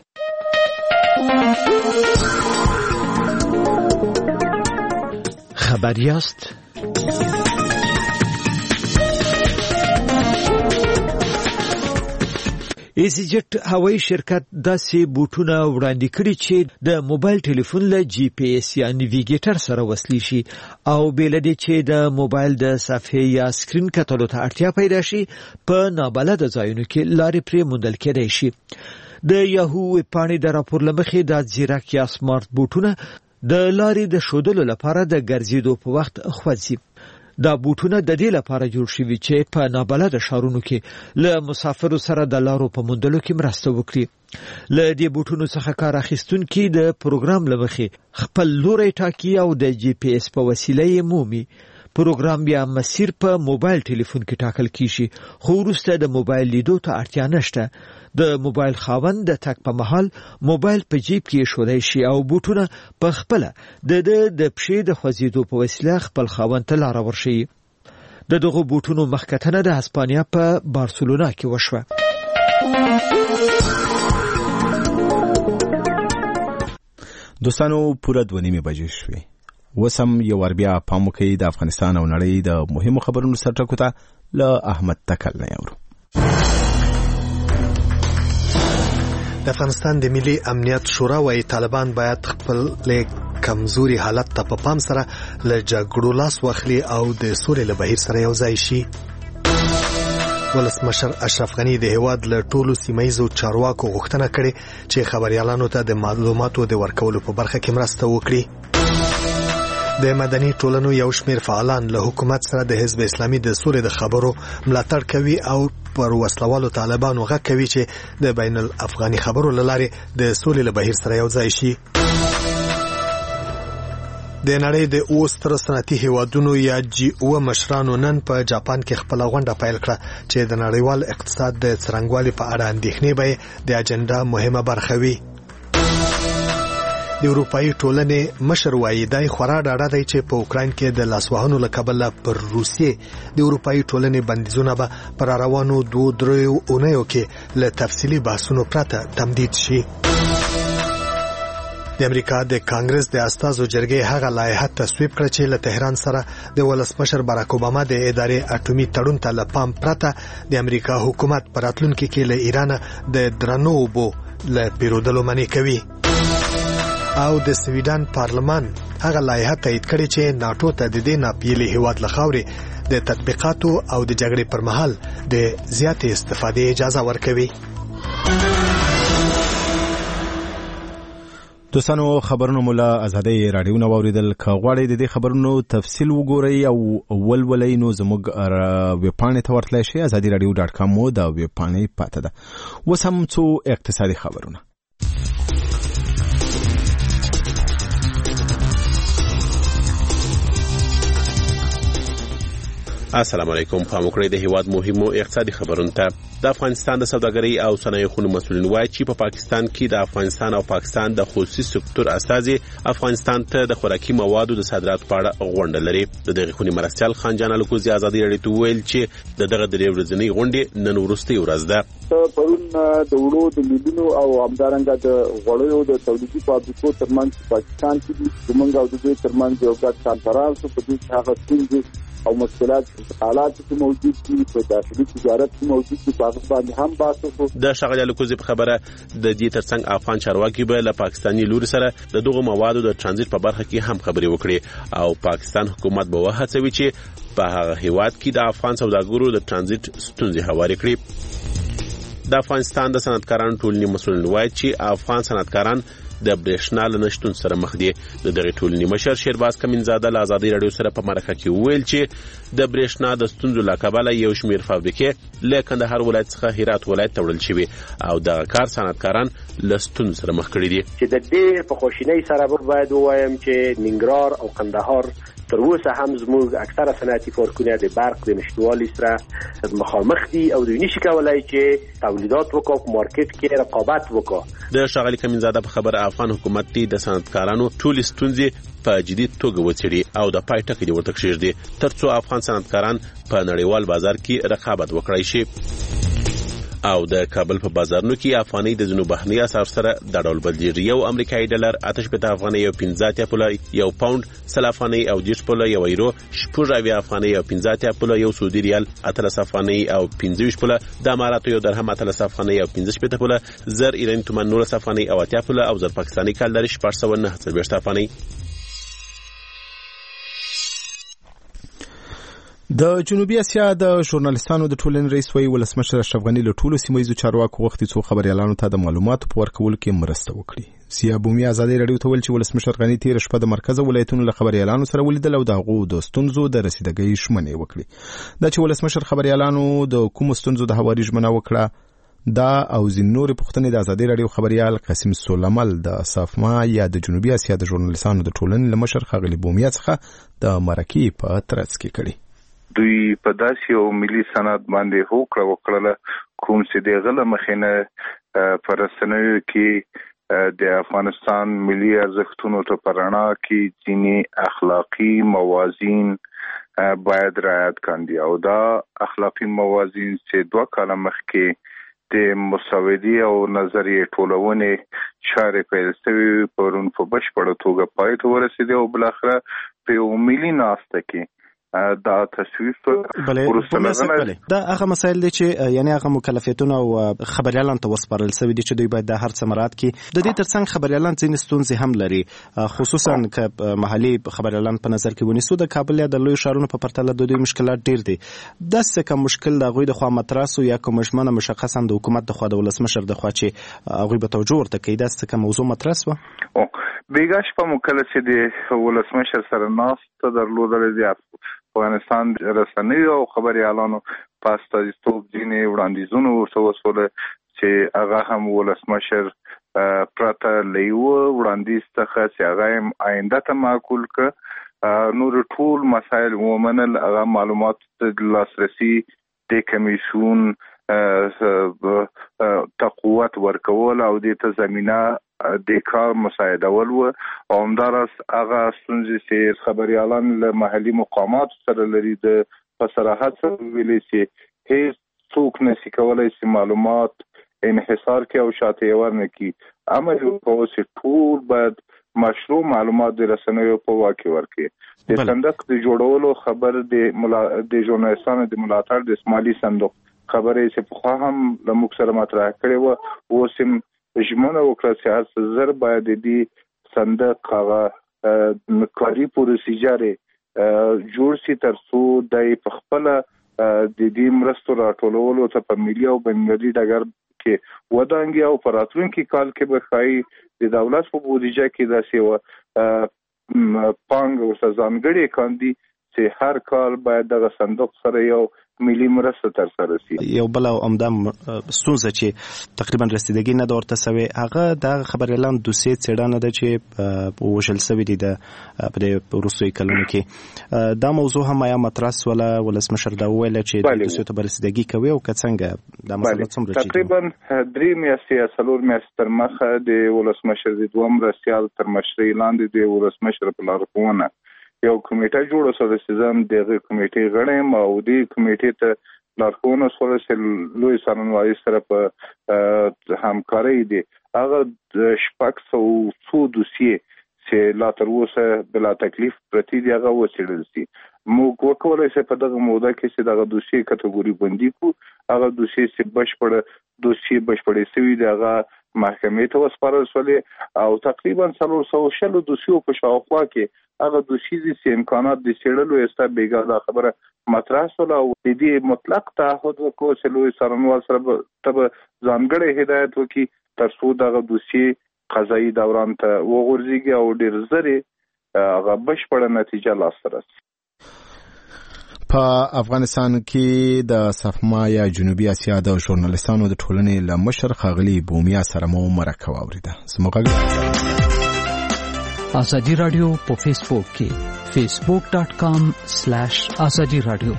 خبر یاست ایزیجټ هوایي شرکت داسې بوټونه وړاندې کړي چې د موبایل ټلیفون له جی پی ایس یا نیویګیټر سره وصلی شي او بې له دې چې د موبایل د صفحې یا سکرین کتلو ته اړتیا پیدا شي په نابلده ځایونو کې لارې پرې موندل کېدای شي. د یاهو ویبپاڼې د راپور له مخې دا ځیرک یا سمارټ بوټونه د لارې د ښودلو لپاره د ګرځېدو په وخت خوځي. دا بوټونه د دې لپاره جوړ شوي چې په نابلده ښارونو کې له مسافرو سره د لارو په موندلو کې مرسته وکړي. له دې بوټونو څخه کار اخیستونکي د پروګرام له مخې خپل لوری ټاکي او د جی پی ایس په وسیله یې مومي. پروګرام یا مسیر په موبایل ټلیفون کې ټاکل کیږي خو وروسته د موبایل لیدو ته اړتیا نشته. د موبایل خاوند د تک په مهال موبایل په جیب کې شولای شي او بوټونه په خپل د پښې د خوځېدو په وسیله خپل خاوند ته لار ورشي. د دغه بوټونو مخکتنه د هسپانیا په بارسلونا کې وشوه. دوستانو پوره 2:30 بجې شوې. وسم یو ور بیا پام وکړئ د افغانستان او نړۍ د مهمو خبرونو سرټکو ته له احمد تکل نه یورو. د افغانستان د ملي امنیت شورا وايي طالبان باید خپل کمزوري حالت ته په پام سره له جګړو لاس واخلي او د سولې له بهیر سره یو ځای شي. ولسمشر اشرف غنی د هیواد له ټولو سیمایزو چارواکو غوښتنه کړې چې خبريالانو ته د معلوماتو د ورکولو په برخه کې مرسته وکړي. د مدني ټولنو یو شمېر فعالان له حکومت سره د حزب اسلامي د سولې د خبرو ملاتړ کوي او پر وسلوالو طالبانو غږ کوي چې د بین الافغاني خبرو لاره د سولې له بهیر سره یو ځای شي. د نړۍ د اوستر صنعتي هیوادونو یا G7 مشرانو نن په جاپان کې خپل غونډه پیل کړه چې د نړیوال اقتصاد د څرنګوالي په اړه اندېښنې به د اجنډا مهمه برخه وي. د اروپאי ټولنې مشر وایي دای خورا ډاډه دی چې په اوکراین کې د لاسوهنو له کبله پر روسیې د اروپאי ټولنې بندیزونه به پر روانو 2-3 اونیو کې له تفصیلي بحثونو پرته تمدید شي. د امریکا د کانګرس د استازو جرګې هغه لایحه تصویب کړه چې له تهران سره د ولسمشر باراک اوباما د ادارې اټومي تړون ته له پام پرته د امریکا حکومت پر راتلونکي کې له ایران د درنو اوبو له پیرودلو منع کوي. او د سویډن پارلمان هغه لایحه تایید کړې چې ناتو ته د دې ناپیلي هیواد له خاورې د تطبیقاتو او د جګړې پر مهال د زیاتې استفادې اجازه ورکوي. دوستانو خبرونه مولا ازادي رادیو نو اوریدل کغواړي د دې خبرونو تفصیل وګورئ او ولولئ نو زموږ ویبپاڼې ته ورتلئ شئ azadiradio.com مو دا ویبپاڼې پاته ده. وسم څو اقتصادي خبرونه. السلام علیکم. په موکړې د هیواد مهمو اقتصادي خبرونو ته د افغانستان د سوداګرۍ او صنایعو مسؤلین وایي چې په پاکستان کې د افغانستان او پاکستان د خصوصي سکتور استازي افغانستان ته د خوراکي موادو د صادراتو په اړه غونډه لري. دغه خونی مرستيال خان جان الکوزي ازادي رادیو ته ویل چې دغه د ورځنی غونډې نن وروستۍ ورځ ده. پرون د وړو د میلیونو او همدارنګه د غوړیو د تولیدي فابریکو ترمنځ پاکستان کې زمونږ او د دوی ترمنځ یو ګډ کانفرنس په دې هغه څنګه او مشکلات حالات چې موجود دي په داخلي تجارت کې موجود دي په باندې هم باسو. د شغل الکوزي په خبره د دې ترڅنګ افغان چارواکي به له پاکستاني لوري سره د دغه موادو د ترانزیت په برخه کې هم خبرې وکړي او پاکستان حکومت به وهڅوي چې په هغه هیواد کې د افغان سوداګرو د ترانزیت ستونزې هواري کړي. د افغانستان د صنعتکارانو ټولنې مسؤلین وایي چې افغان صنعتکاران د برېښنا له نشټون سره مخ دي. د دغه ټولنې مشر شیرباز کمینزاده له ازادي رادیو سره په مرکه کې ویل چې د برېښنا د ستونزو له کبله یو شمېر فابریکې له کندهار ولایت څخه هرات ولایت ته وړل شوي او دغه کار صنعتکاران له ستونزو سره مخ کړي دي. چې د دې په خوشینۍ سره باید ووایم چې ننګرهار او کندهار تر اوسه هم زموږ اکثره صنعتي پارکونه د برق د نشټوالي سره مخامخ دي او دوی نشي کولای چې تولیدات وکړي په مارکیټ کې رقابت وکړي. د شغالي کمینزاده په خبره افغان حکومت د صنعتکارانو ټول ستونزې په جدي توګه وڅېړي او د پای ټکی دی ورته کېږدي ترڅو افغان صنعتکاران په نړیوال بازار کې رقابت وکړي شي. او د کابل په بازارونو کې افغاني د جنوب بهرنی اسعار سره د ډول بدلیږي. یو امریکایي ډالر 8 افغاني یو 15 پوله یو پاوند 3 افغاني او 10 پوله یو یورو 15 افغاني یو 15 پوله یو سعودي ریال 8 افغاني او 15 پوله د اماراتو یو درهم 8 افغاني او 15 پوله زر ایرانی تومان 9 افغاني او 8 پوله او زر پاکستاني کال 409 افغاني. د جنوبي اسیا د ژورنالستانو د ټولنې رئیس وی ولسمشر اشرف غنی له ټولو سیمایي چارواکو وختي څو خبريالانو ته د معلوماتو په ورکولو کې مرسته وکړي. سیا بومي ازادي رادیو ته ویل چې ولسمشر غنی تیر شپه د مرکز ولایتونو له خبريالانو سره ولیدل او دغه د ستونزو د رسیدګۍ شمنې وکړي. دا چې ولسمشر خبريالانو د کوم ستونزو د هواري ژمنه وکړه دا او زینور پښتنې د ازادي رادیو خبريال قاسم سولمل د صفما یا د جنوبي اسیا د ژورنالستانو د ټولنې لمشر خغلی بومي څخه د مرکې په ترڅ کې کړي. دوی په داسې یو ملي سند باندې هوکړه وکړه کوم چې دغه مخینه پر رسنیو کې د افغانستان ملي ارزښتونو ته پرانا کې ځینې اخلاقی موازین باید رعایت کاندي او دا اخلاقی موازین چې 2 کاله مخکې د مسودي او نظریه ټولونې چارې پیل شوې پرون په بشپړه توګه پای ته ورسېدې او بل اخر په ملي ناسته کې دا تصویب بله دا هغه مسایل دي چې یعنی هغه مکلفیتونه او خبريالان ته وسپارل شوی دي چې دوی باید د هر څه مراعات کړي. د دې ترڅنګ خبريالان ځینې ستونزې هم لري خصوصا ک محلي خبريالان په نظر کې ونیسو د کابل یا د لوی ښارونو په پرتله د دوی مشکلات ډیر دي. دا څه کوم مشکل د غوي د خوا متراسو یا کوم ژمنه مشخصا د حکومت د خوا د ولسمشر د خوا چې هغه به توجه ورته کوي. دا څه کوم موضوع متراسو بیګاش په مکلف چې د ولسمشر سره ناست درلودل دي افغانستان رسنۍ او خبريالانو په استازیتوب ځینې وړاندیزونه وسوله چې هغه هم ولسمشر پراته لیو وړاندیز څخه چې هغه آینده ته معقول ک نور ټول مسایل ومنل هغه معلومات د لاسرسي د کمیسیون تقویت ورکول او د زمينه د کار مساعدول او همدارس هغه ستونزې چې خبريالان له محلي مقامات سره لري د صراحت سره ویلي چې هیڅ څوک نشي کولای چې معلومات انحصار کوي او شاته ورنه کوي. عمل کوي چې ټول باید مشروع معلومات د رسنیو په واکه ورکړي. د صندوق د جوړولو خبر د ژورنالستانو د ملاتړ د اسماعیلي صندوق خبرې چې په خوا هم د مکسر مطرح کړي وو اوسم ژمنه وکړه چې هر څه زر باید د صندوق هغه کاری پروسیجر جوړ شي تر څو د خپل د دې مرستو راټولولو ته په ملي او بنګړي ډګر کې ودانګي او پراتونکو کال کې به خای د دولت په بودیجه کې د سیو پانګ او ځانګړي کاندي چې هر کال باید د صندوق سره یو ملي مرسته تر سره شي. یو بل او امدام ستونزه چې تقریبا رسیدګي نه دورته سوي هغه د خبريالان دوسیه څېړنه ده چې په وشل سوي دي د روسي کلونو کې دا موضوع هم یا مترس ولا ولسمشر دا ویل چې د دوسیه ته رسیدګي کوي او کڅنګ دا مسله څومره چې تقریبا 3 میاشتې څلور میاشتې تر مخه د ولسمشر د دوم رسیال تر مشرۍ لاندې د ولسمشر په لارښوونه یو کمیټه جوړه شوه چې زم دغه کمیټې غړم او دې کمیټې ته لارښوونه سره چې لوی څارنوالۍ سره په همکاري دي هغه شپږ سو دوسیه چې لا تر اوسه بلا تکلیف پرتی دی هغه وڅېړل شي. موږ وکولای شو په دغه موده کې چې دغه دوسیه کټګوري بندي کو هغه دوسیه چې بشپړې سوي دی هغه محکمې ته وسپارل شولې او تقریبا 300 دوسیو په شاوخوا کې هغه دوسیې چې امکانات د سیړلو استا بیګا دا خبره مطرح شوه او د دې مطلق تعهد وکړو چې لوی څارنوال سره تب ځانګړي هدایت وکړي تر څو دغه دوسیې قضایي دوران ته وغورځيږي او ډیر زری هغه بشپړه نتیجه لاسته راسي. په افغانستان کې د صفما یا جنوبي اسیا د ژورنالستانو د ټولنې له مشر ښاغلي بومیا سره مو مرکه واوریده. زموږ ازادي رادیو په فیسبوک کې facebook.com/ازادي رادیو.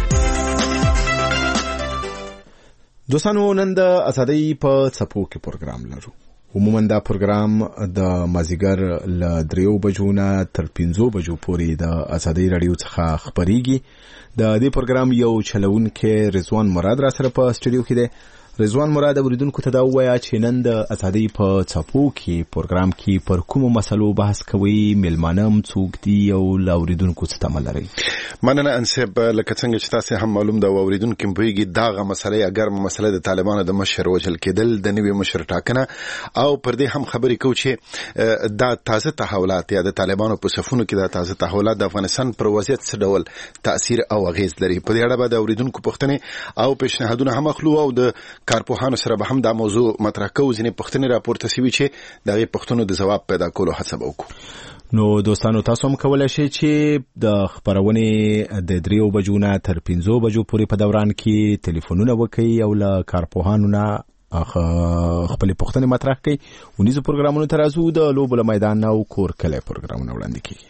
دوستانو نن د ازادۍ په څپو کې پروګرام لرو. عموما دا پروګرام د مازیګر ل 3 بجو نه تر 5 بجو پورې د ازادۍ رادیو څخه خبريږي. د دې پروګرام یو چلوونکی رضوان مراد را سره په سټوډیو کې دی. رضوان مراد اوریدونکو ته دا وایا چې نن د ازادۍ په څپو کې پروګرام کې پر کومو مسلو بحث کوي، ملمانم څوک دي او اوریدونکو څه تمه لري. مننه انسب لکه څنګه چې تاسو هم معلوم دا اوریدونکو په دغه مسله اگر مسله د طالبانو د مشر وجل کېدل د نوي مشر ټاکنه او پر دې هم خبرې کو چې دا تازه تحولات یا د طالبانو په صفونو کې دا تازه تحولات د افغانستان پر وضعیت څه ډول تاثیر او اغیز لري. په دې اړه به د اوریدونکو پوښتنې او پیشنهادونه هم اخلو او د کارپوهانو سره به هم دا موضوع مطرح کوو. ځینې پوښتنې راپورته شوي چې دغه پوښتنو د جواب پیدا کولو هڅه وکړو. نو دوستانو تاسو هم کولای شئ چې د خبرونې د 3 بجو نه تر 5 بجو پورې په دوران کې ټلیفونونه وکړئ او له کارپوهانو نه خپل پوښتنې مطرح کړئ. ونیزو پروګرامونو ته راځو. د لوبو له میدان او کور کلی پروګرامونه وړاندې کیږي.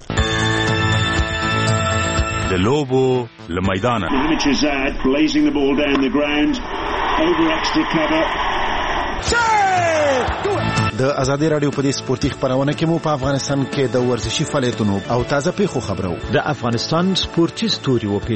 د لوبو له میدانه blazing the ball down the ground over extra cover. د ازادي رادیو په دې سپورتي خبرونه کې مو په افغانستان کې د ورزشي فعالیتونو او تازه پیښو خبرو د افغانستان سپورتي ستوري و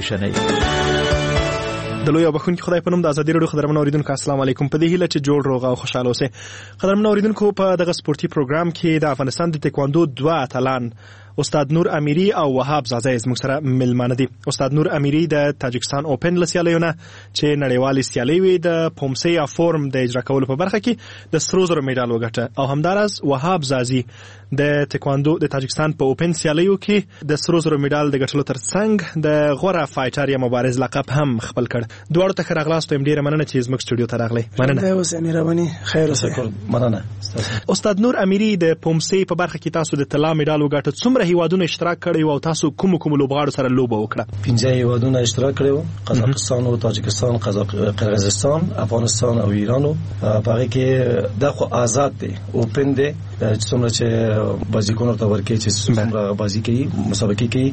پیښنې د لوی بخون خدای په نوم د ازادي رادیو خبرونه اوریدونکو السلام علیکم. په دې هیله چې جوړ روغ او خوشاله اوسئ. خبرونه اوریدونکو په دغه سپورتي پروګرام کې د افغانستان د تکواندو 2 اتلان استاد نور امیری او وهاب زازای زموږ سره ملمانه دي. استاد نور امیری د تاجکستان اوپن لسیالیونه چې نړیوال سیالي وي د پومسي یا فورم د اجرا کولو په برخه کې د سرو زرو میډال وګټه او همدارس وهاب زازی د تکواندو د تاجکستان په اوپن سیالیو کې د سرو زرو میډال د ګټلو ترڅنګ د غوره فایټر یا مبارز لقب هم خپل کړ. دواړو ته ښه راغلاست. ډیره مننه چې زموږ سټوډیو ته راغلی. مننه. اوس مهرباني. خیر اوسه. مننه. استاد نور امیری د پومسي په برخه کې تاسو د طلا میډال وګټه. څومره هیوادونو اشتراک کړی او تاسو کوم لوبغاړو سره لوبه وکړه؟ 15 هیوادونو اشتراک کړو: قزاقستان او تاجکستان، قرغیزستان، افغانستان او ایران. په هغه کې د خو آزاد دي، اوپن دي، څومره چې بازیکونو ته ورکې چې څومره بازی کوي، مسابقه کوي.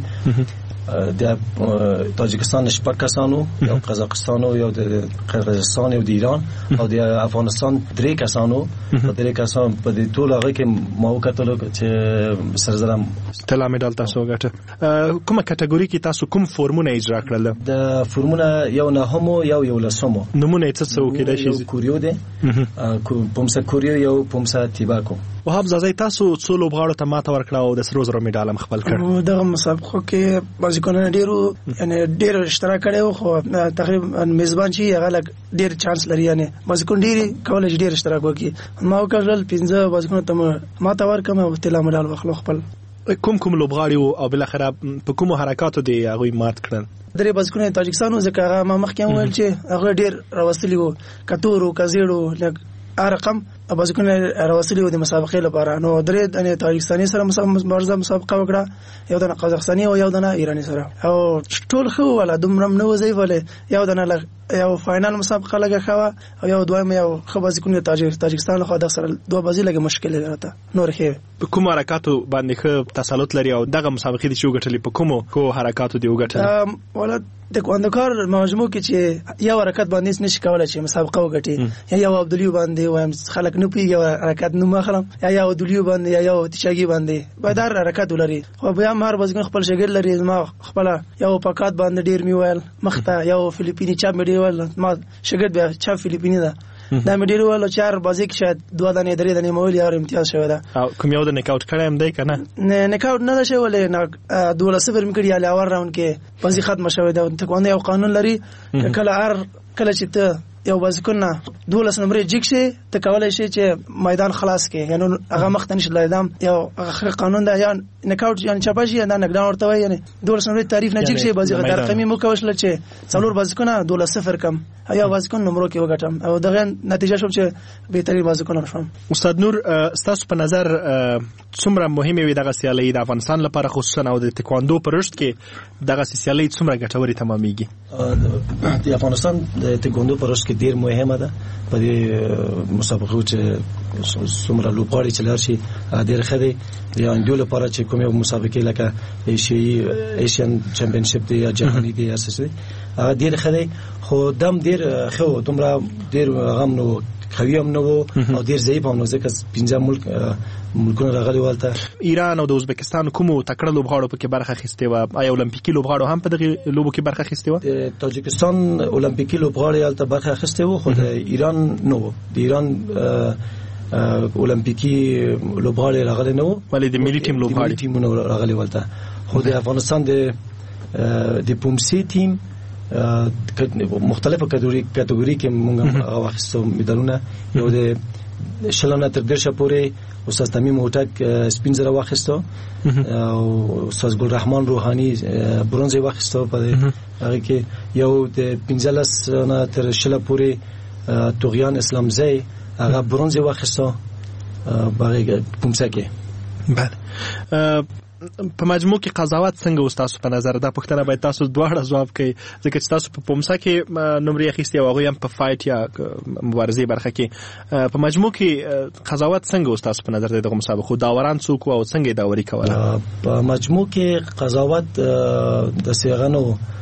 د تاجکستان شپږ کسانو، یو قزاقستان او یو د قرغیزستان او د ایران او د افغانستان 3 کسانو. په 3 کسان په دې ټول هغه کې مو کتل چې سرزرم طلا میډال تاسو وګټه. کومه کټګوري کې تاسو کوم فورمونه اجرا کړل؟ د فورمونه یو نه همو یو لسمو. نمونه څه وکړای شي؟ کوریو ده، پومسا کوریو، یو پومسا تیباکو. وهاب زازای تاسو څو لوبغاړو ته ماته ورکړه او د سرو زرو میډال هم خپل کړ؟ دغه مسابقه کې بازیکنانو ډیر اشتراک کړي، خو تقریبا میزبان چې هغه ډیر چانس لري، یعنی بازیکن ډیر کولای شي ډیر اشتراک وکړي. ما وکړل 15 بازیکنانو ته ماته ورکم او طلا میډال واخلو خپل. کوم لوبغاړي او بل اخر په کوم حرکاتو دی هغه مات کړل؟ درې بازیکنان تاجکستان ځکه هغه ما مخکې ویل چې هغه ډیر راوستلی وو، کتورو کزیړو لکه رقم بازیکنان راوستلی وو د مسابقې لپاره. نو درې د تاجکستاني سره مسابقه وکړه، یو د قزاقستاني او یو د ایرانی سره، او ټول خو ولا دومره نو وظیفه یو د یو فائنل مسابقه لګه خو او یو دویم یو خو بازیکن تاجکستان خو د سره دوه بازی لګه مشکل لري. نور خیر په کوم حرکاتو باندې خو تسلط لري او دغه مسابقې د شو غټلې په کوم حرکاتو دی وګټل؟ ولا د کوندکار مجموع کې چې یو حرکت باندې نشي کولای چې مسابقه وګټي، یا یو عبدالیو باندې وایم خلک نه پیږي حرکت نو مخلم، یا یو عبدالیو باندې یا یو تشاګي باندې به در حرکت ولري. خو بیا مار بازیکن خپل شګر لري. ما خپل یو پکات باندې ډیر میوال مخته یو فلیپینی چا میډیوال، ما شګر بیا چا فلیپینی ده دا میډیوال 4 بازی کې شاید 2 دانې 3 دانې مول یار امتیاز شوی ده. او کوم یو د نکاوټ کړه هم دی کنه؟ نه نکاوټ نه شوی ولې نه 12 میکړی یا اول راوند کې بازی ختم شوی ده. تکوانده یو قانون لري، کله چې ته یو بازیکن 12 نمبر جګ شي ته کولای شي چې میدان خلاص کړي، یعنی هغه مخ ته نشي لایدام. یو قانون ده یا نکاوټ یا چپاشي یا نکډاون ورته وایي، یعنی 12 نمبر تعریف نه جګ شي بازی غیر رقمي مو کوشل چې څلور بازیکن 12-0 کم یا بازیکن نمبر کې وګټم او دغه نتیجه شوم چې بهترین بازیکن شوم. استاد نور ستاسو په نظر څومره مهمه وي دغه سیالي د افغانستان لپاره، خصوصا او د تکواندو پر رشد کې دغه سیالي څومره ګټوري تمامېږي؟ د افغانستان د تکواندو پر رشد کې ډیر مهمه ده. په دې مسابقو چې څومره لوبغاړي چې لار شي ډیر ښه دي. یا انډول لپاره چې کومه مسابقه لکه ایشین چمپionship دی یا جهاني دی اساسي هغه ډیر ښه دي، خو دم ډیر خو دومره ډیر غم نو خوي هم نو او ډیر ضعیف هم نو ځکه 15 ملکونه راغلي ولته. ایران او د ازبکستان کومو تکړه لوبغاړو په کې برخه اخیستې و؟ آیا اولمپیکي لوبغاړو هم په دغه لوبو کې برخه اخیستې و؟ د تاجکستان اولمپیکي لوبغاړي هلته برخه اخیستې و، خو د ایران نو د ایران اولمپیکي لوبغاړي راغلي نو، ولې د ملي ټیم لوبغاړي ټیمونه راغلي ولته. خو د افغانستان د پومسي ټیم مختلفه کټګوري کې موږ واخیستو میدالونه. یو د شلانه تر درشه پورې استاد تمیم هوتک سپین زره واخیستو او استاد ګل رحمان روحانی برونز واخیستو. په هغه کې یو د 15 نه تر شله پورې توغیان اسلامزی هغه برونز واخیستو باغ پومسه کې. بله په مجموع کې قضاوت څنګه وستاسو په نظر؟ دا پوښتنه باید تاسو دواړه ځواب کړئ ځکه چې تاسو په پومسه کې نمرې اخیستې او هغه هم په فایټ یا مبارزې برخه کې. په مجموع کې قضاوت څنګه وستاسو په نظر دغه مسابقه داوران څوک او څنګه داوري کوله؟ په مجموع کې قضاوت د سیغنو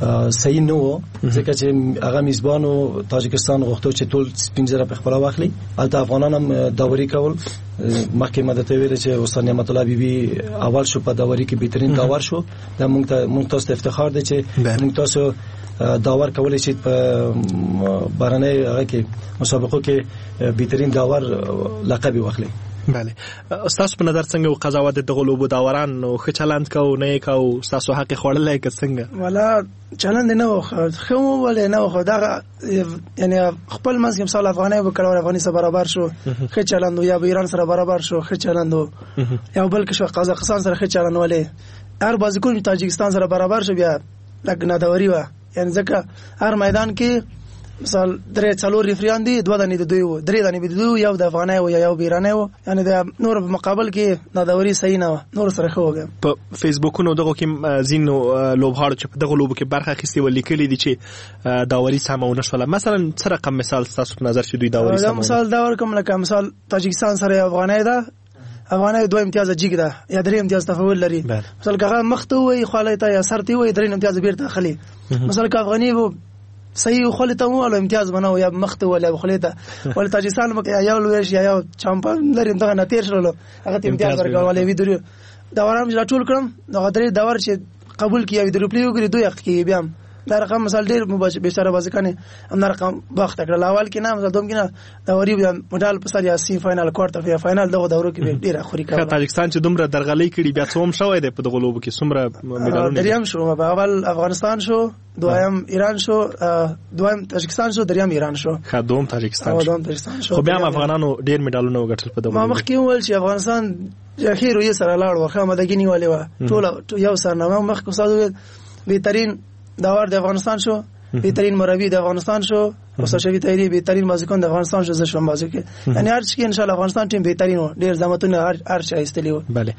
صحیح نه و ځکه چې هغه میزبانو تاجکستان غوښتو چې ټول سپین زره په خپل واخلي البته افغانان هم داوري کول مخکې مدته ویل چې استاد نعمت الله بیبي اول شو په داوري کې بهترین داور شو دا موږ تاسو افتخار دی چې موږ تاسو داور کولای شي په بهرنۍ هغه کې مسابقو کې بهترین داور لقب واخلي. بله استاد په نظر څنګه قضاوت دغه لوبو داوران نو ښه چلند کو نه کو تاسو حق خوړلای که څنګه ولا چلند نه و خو ولې نه خو دا یعنی خپل مسکم مثال افغاني وکړو افغاني سره برابر شو ښه چلند یا ایران سره برابر شو ښه چلند یا بلکې شو قزاقستان سره ښه چلند ولې هر بازیکون تاجکستان سره برابر شو بیا لکه نادوري و یعنی ځکه هر میدان کې مثال درې څلور ریفریان دي دوه دانې د دوی و درې دانې د دوی یو د افغاني او یو بیرانه و یعنی د نور په مقابل کې نادوري صحیح نه و نور سره خو وګم په فیسبوکونو دغه کې زینو لوبغاړو چې په دغه لوبو کې برخه اخیستي ولیکلي دي چې داوري سمونه شول مثلا څه رقم مثال تاسو په نظر چې دوی داوري سمونه مثال داور کوم لکه مثال تاجکستان سره افغاني ده افغاني دوه امتیاز جګ ده یا درې امتیاز تفاول لري مثال هغه مخته وي خالته یا سرتی وي درې امتیاز بیرته خلی مثال افغاني وو صحیح خلته مو له امتیاز بنو یا مخته ولا خلته ول تاجکستان مکه یا لویش یا چمپیون لري دغه نتیر شلو هغه امتیاز ورکول ویډیو داورام ټول کړم دغه درې داور چې قبول کیږي ویډیو پلیو کړی دوی حق کې بیا دا رقم مثال ډیر بیچاره بازیکان هم رقم وخت کړل اول کې نه مثال دوم کې نه داوري بیا مډال په سر یا سی فائنل کوارټر یا فائنل دغه دورو کې ډیر اخري کړ تاجکستان چې دومره درغلي کړي بیا څوم شوې ده په دغه لوبو کې څومره مډالونه دریم شو په اول افغانستان شو دویم ایران شو دویم تاجکستان شو دریم ایران شو دوم تاجکستان شو خو بیا افغانانو ډیر مډالونه وګټل په دغه ما مخکې ول چې افغانستان اخیر یې سره لاړ ورخه مدګینی والے و ټول یو سره نه مخکې استاد بهترین داور د افغانستان شو بهترین مربی د افغانستان شو استاد شفیع طاهری بهترین بازیکن د افغانستان شو زشم بازی کې یعنی هر څه کې ان شاء الله افغانستان ټیم بهترین و ډیر زماتونه هر څه ایستلی و. بله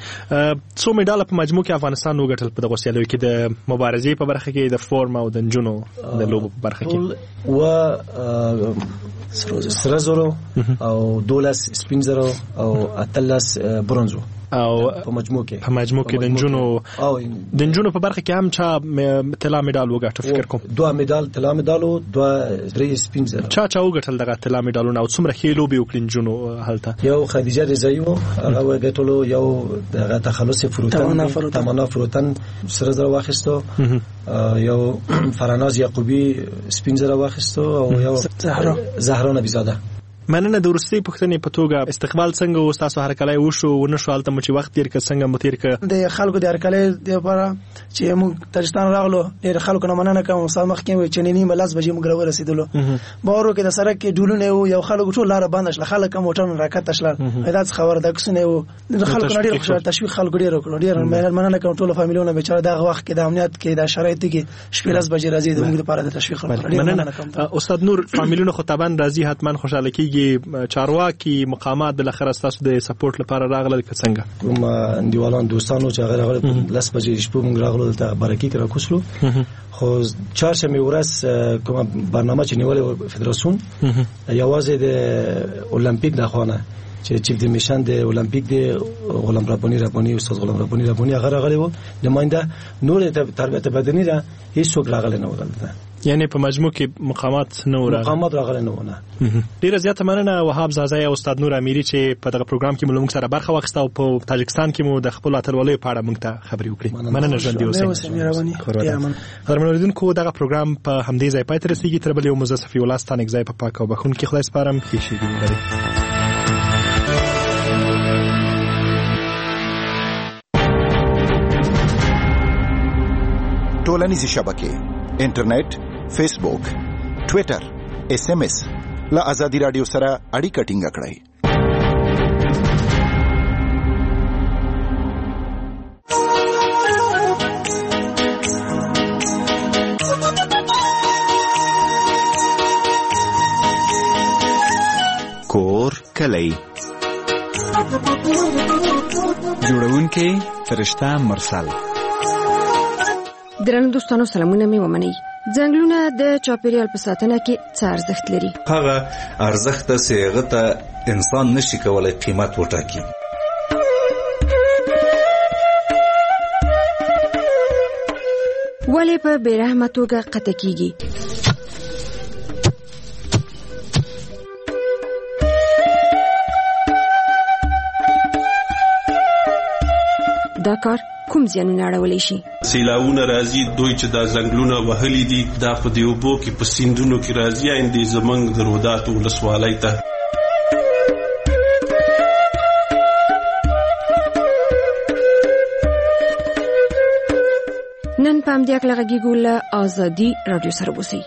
څو مډال په مجموع کې افغانستان وګټل په دغه سیالیو کې د مبارزې په برخه کې د فورم او د جنو د لوبو په برخه کې و سره زرو او 12 سپین زرو او اتلس برونزو او په مجموع کې د جنونو په برخه کې هم چا طلا مډال وګټه فکر کوم دوه مډال طلا مډالو دوه درې سپین زر چا وګټل دغه طلا مډالونه او څومره ښې لوبې وکړي جنونو هلته یو خدیجه رضایی و هغه وګټلو یو دغه تخلص فروتن تمنا فروتن سره زر واخیستو یو فرناز یعقوبی سپین زر واخیستو او یو زهرا نبیزاده مننه د ورستي پښتنې په توګه استقبال څنګه و تاسو هر کله وشو ونه شو الته چې وخت تیر ک څنګه متیر ک د خلکو د هر کله د لپاره چې موږ تاجکستان راغلو ډېر خلکو نه مننه کوم سمخ کې چې نیمه لاس بجې موږ ورسېدلو بارو کې د سړک کې ډولونه یو خلکو ټول لار بند شل خلک موټر راکټ شل دا خبر د کسونه و خلکو ډېر خوشاله تشویق خلکو ډېر وکړو ډېر مننه کوم ټول فامیلونه بیچاره دغه وخت کې د امنیت کې د شرایط کې شپې لاس بجې راځي د موږ لپاره د تشویق مننه استاد نور فامیلونه خو طبعا راځي حتما خوشاله کیږي چارواکي مقامات بل اخر تاسو د سپورټ لپاره راغلل که څنګه کوم دیوالان دوستانو چې هغه راغلل لاس بجې شپه موږ راغلل ته برکې کرا کوسلو خو چهارشنبه ورځ کوم برنامه چې نیولې فدراسیون یوازې د اولمپیک د خوانه چې چیف د میشن د اولمپیک د غلام ربانی استاد غلام ربانی هغه راغلی و نماینده نور تربیت بدنی را هیڅ څوک راغلی نه و دلته یعنی په مجموع کې مقامات راغلي نه ونه ډیره زیاته مننه وهاب زازای او استاد نور امیری چې په دغه پروګرام کې موږ سره برخه واخیسته او په تاجکستان کې مو د خپل اتلولۍ په اړه موږ ته خبرې وکړې مننه ژوند اوسئ قدرمن اوریدونکو دغه پروګرام په همدې ځای پای ته رسیږي تر بل یو مزصفي ولاستانک ځای په پاک او بخون کې خدای سپارم ښه شي ولرئ. ټولنیزې شبکې انټرنیټ فیسبوک ټویټر SMS له آزادي رادیو سره اړیکه ټینګه کړئ. کور کلی جوړونکي فرشته مرسل. درنو دوستانو سلامونه مې ومنئ. ځنګلونه د چاپیریال په ساتنه کې څه ارزښت لري؟ هغه ارزښت چې هغه ته انسان نشي کولای قیمت وټاکي. ولې په بېرحمه توګه قطع کیږي. دا کار کوم زیانونه اړولی شي؟ سیلاونه راځي، دوی چې دا ځنګلونه وهلي دي دا په دې اوبو کې په سیندونو کې راځي، اندې زمونږ د روداتو ولسوالۍ ته. نن په همدې هکله غږیږو له ازادي راډیو سره اوسئ.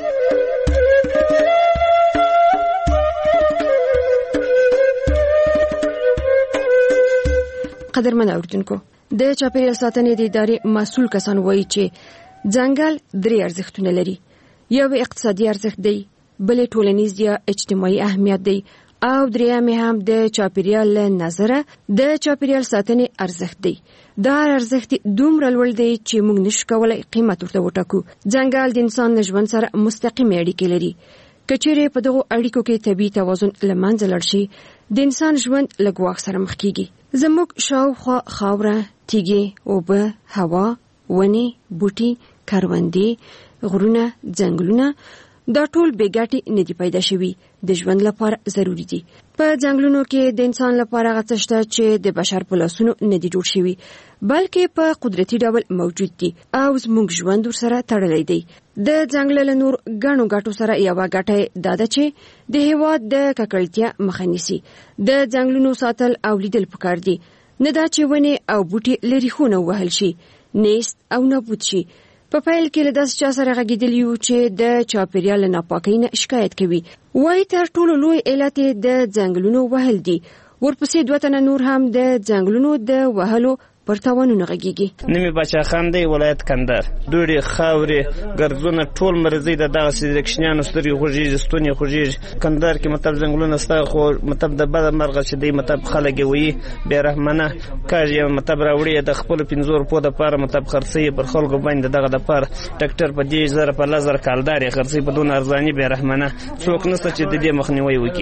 قدرمن اوریدونکو، د چاپیریال ساتنې د ادارې مسؤل کسان وایي چې ځنګل 3 ارزښتونه لري. یو اقتصادي ارزښت دی، بل ټولنیز یا اجتماعي اهمیت دی او دریم هم د چاپیریال له نظره د چاپیریال ساتنې ارزښت دی. دا ارزښت دومره لوړ دی چې موږ نشو کولای قیمت ورته وټاکو. ځنګل د انسان له ژوند سره مستقیمه اړیکې لري. که چیرې په دغو اړیکو کې طبیعي توازن له منځه لاړ شي، د انسان ژوند له ګواښ سره مخ کیږي. زموږ شاوخوا خاوره، تیږې، اوبه، هوا، ونې، بوټي، کروندې، غرونه، ځنګلونه دا ټول بې ګټې نه دي پیدا شوي، د ژوند لپاره ضروري دي. په ځنګلونو کې د انسان لپاره هغه څه شته چې د بشر په لاسونو نه دي جوړ شوي، بلکې په قدرتي ډول موجود دي او زموږ ژوند ورسره تړلی دی. د ځنګل له نور ګڼو ګټو سره یوه ګټه دا ده چې د هېواد د ککړتیا مخه نیسي. د ځنګلونو ساتل او لیدل پکار دي، نه دا چې ونې او بوټي له ریښو نه ووهل شي، نیست او نابود شي. په پیل کې له داسې چا سره غږېدلي یو چې د چاپیریال له ناپاکۍ نه شکایت کوي. وایي تر ټولو لوی علت یې د ځنګلونو وهل دي، ورپسې 2 تنه نور هم د ځنګلونو د وهلو پر تاوانونه غږیږي. نومي باچا خان دی، ولایت کندهار. دوړې، خاورې، ګرځونه ټول مرزي د دغه سیلکشنانو سترګې خوږیږي، ستونی خوږیږي. کندهار کې مطلب ځنګلونه ستا، خو مطلب د بده مرغه چې دی مطلب خلک یې وایي بې رحمانه کاږي مطلب راوړي د خپلو 5 روپو دپاره مطلب خرڅوي پر خلکو باندې. دغه دپاره ټکټر په 10,000 په 10,000 کالدار یې خرڅوي په دونه ارزاني بې رحمانه. څوک نشته چې د دې مخنیوی وکړي.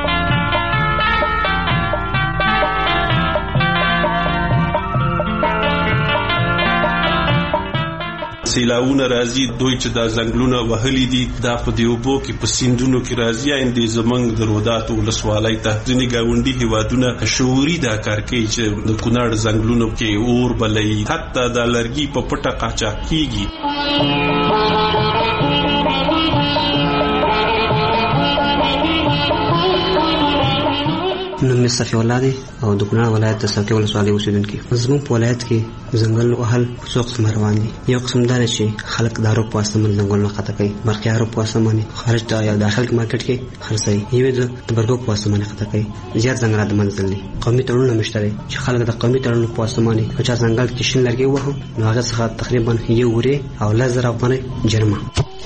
سیلاونه راځي، دوی چې دا ځنګلونه وهلي دي دا په دې اوبو کې په سیندونو کې راځي، اندې زمونږ د روداتو ولسوالۍ ته. ځینې ګاونډي هیوادونه شعوري دا کار کوي چې د کونړ ځنګلونو کې اور بلوي، حتی دا لرګي په پټه قاچاق کیږي. نوم مې صفي الله دی او د کونړ ولایت د ساقي ولسوالۍ اوسېدونکی. زموږ په ولایت کې ځنګل وهل څو قسم روان دي. یو قسم دا دی چې خلک د اروپ په واسطه باندې ځنګلونه قطع کوي، برقي اروپ په واسطه باندې خارج ته یا داخل مارکیټ کې خرڅوي. یو د تبرګو په واسطه باندې قطع کوي. زیات ځنګلات د منځ دي. قومي تړونونه مشته دي چې خلک د قومي تړونونو په واسطه باندې که چا ځنګل کې شین لرګي ووهو نو هغه څخه تقریبا 1 ورې او 10,000 افغانۍ جریمه.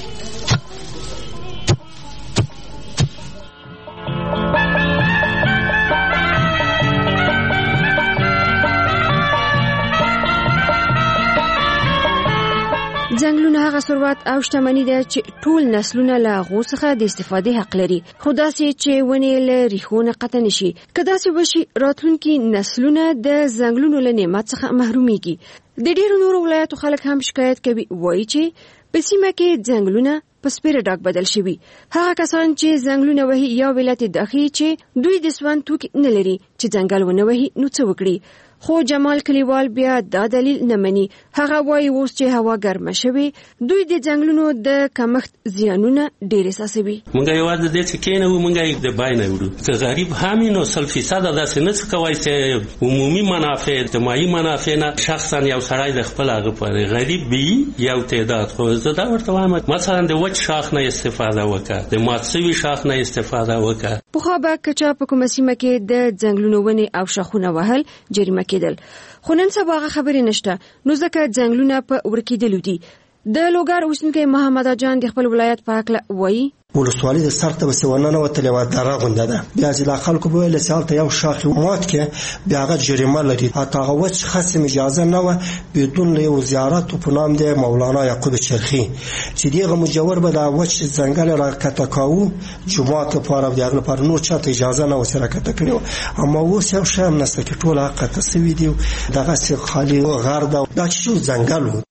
ځنګلونه هغه ثروت او شتمني ده چې ټول نسلونه له هغو څخه د استفادې حق لري، خو داسې چې ونې له ریښو نه قطع نشي. که داسې وشي راتلونکي نسلونه د ځنګلونو له نعمت څخه محرومیږي. د ډېرو نورو ولایتو خلک هم شکایت کوي، وایي چې په سیمه کې ځنګلونه په سپیره ډاک بدل شوي. هغه کسان چې ځنګلونه وهي یا ولایت داخلي چې دوی د سون توکي نه لري چې ځنګل ونه وهي نو څه وکړي. خو جمال کلیوال بیا دا دلیل نه مني. هغه وایي اوس چې هوا ګرمه شوي دوی د ځنګلونو د کمښت زیانونه ډېر احساسوي. مونږ یوازې د دې چې کېنو مونږ یې د بای نه وړو. که غریب هم نو 100% داسې نه څه کوي چې عمومي منافع اجتماعي منافع نه شخصا یو سړی د خپل هغه پر غریب وي یو تعداد. خو زه دا ورته وایم مثلا د وچ شاخ نه استفاده وکړه، د مات شوي شاخ نه استفاده وکړه. پخوا به که چا په کومه سیمه کې د ځنګلونو ونې او شاخونه وهل جریمه کېدل، خو نن سبا هغه خبرې نشته، نو ځکه ځنګلونه په ورکېدلو دي. د لوګر اوسېدونکی محمد جان د خپل ولایت په هکله وایي ولسوالۍ د سر ته به سیوانه وتلې وه دره غونډه ده. بیا چې لا خلکو به ویل چې هلته یو شاخ مات کې بیا هغه جریمه لري. حتی هغه وچ خصم اجازه نه وه بدون له یو زیارت په نام دی مولانا یعقوب چرخي چې دغه مجور به د وچ ځنګل را کته کاوه جومات لپاره د هغه لپاره نور چاته اجازه نه وه چې را کته کړي. اما اوس یو شی هم نشته چې ټول هغه قطع سوي دي. دغسې خالي غر ده دا چې ځنګل و.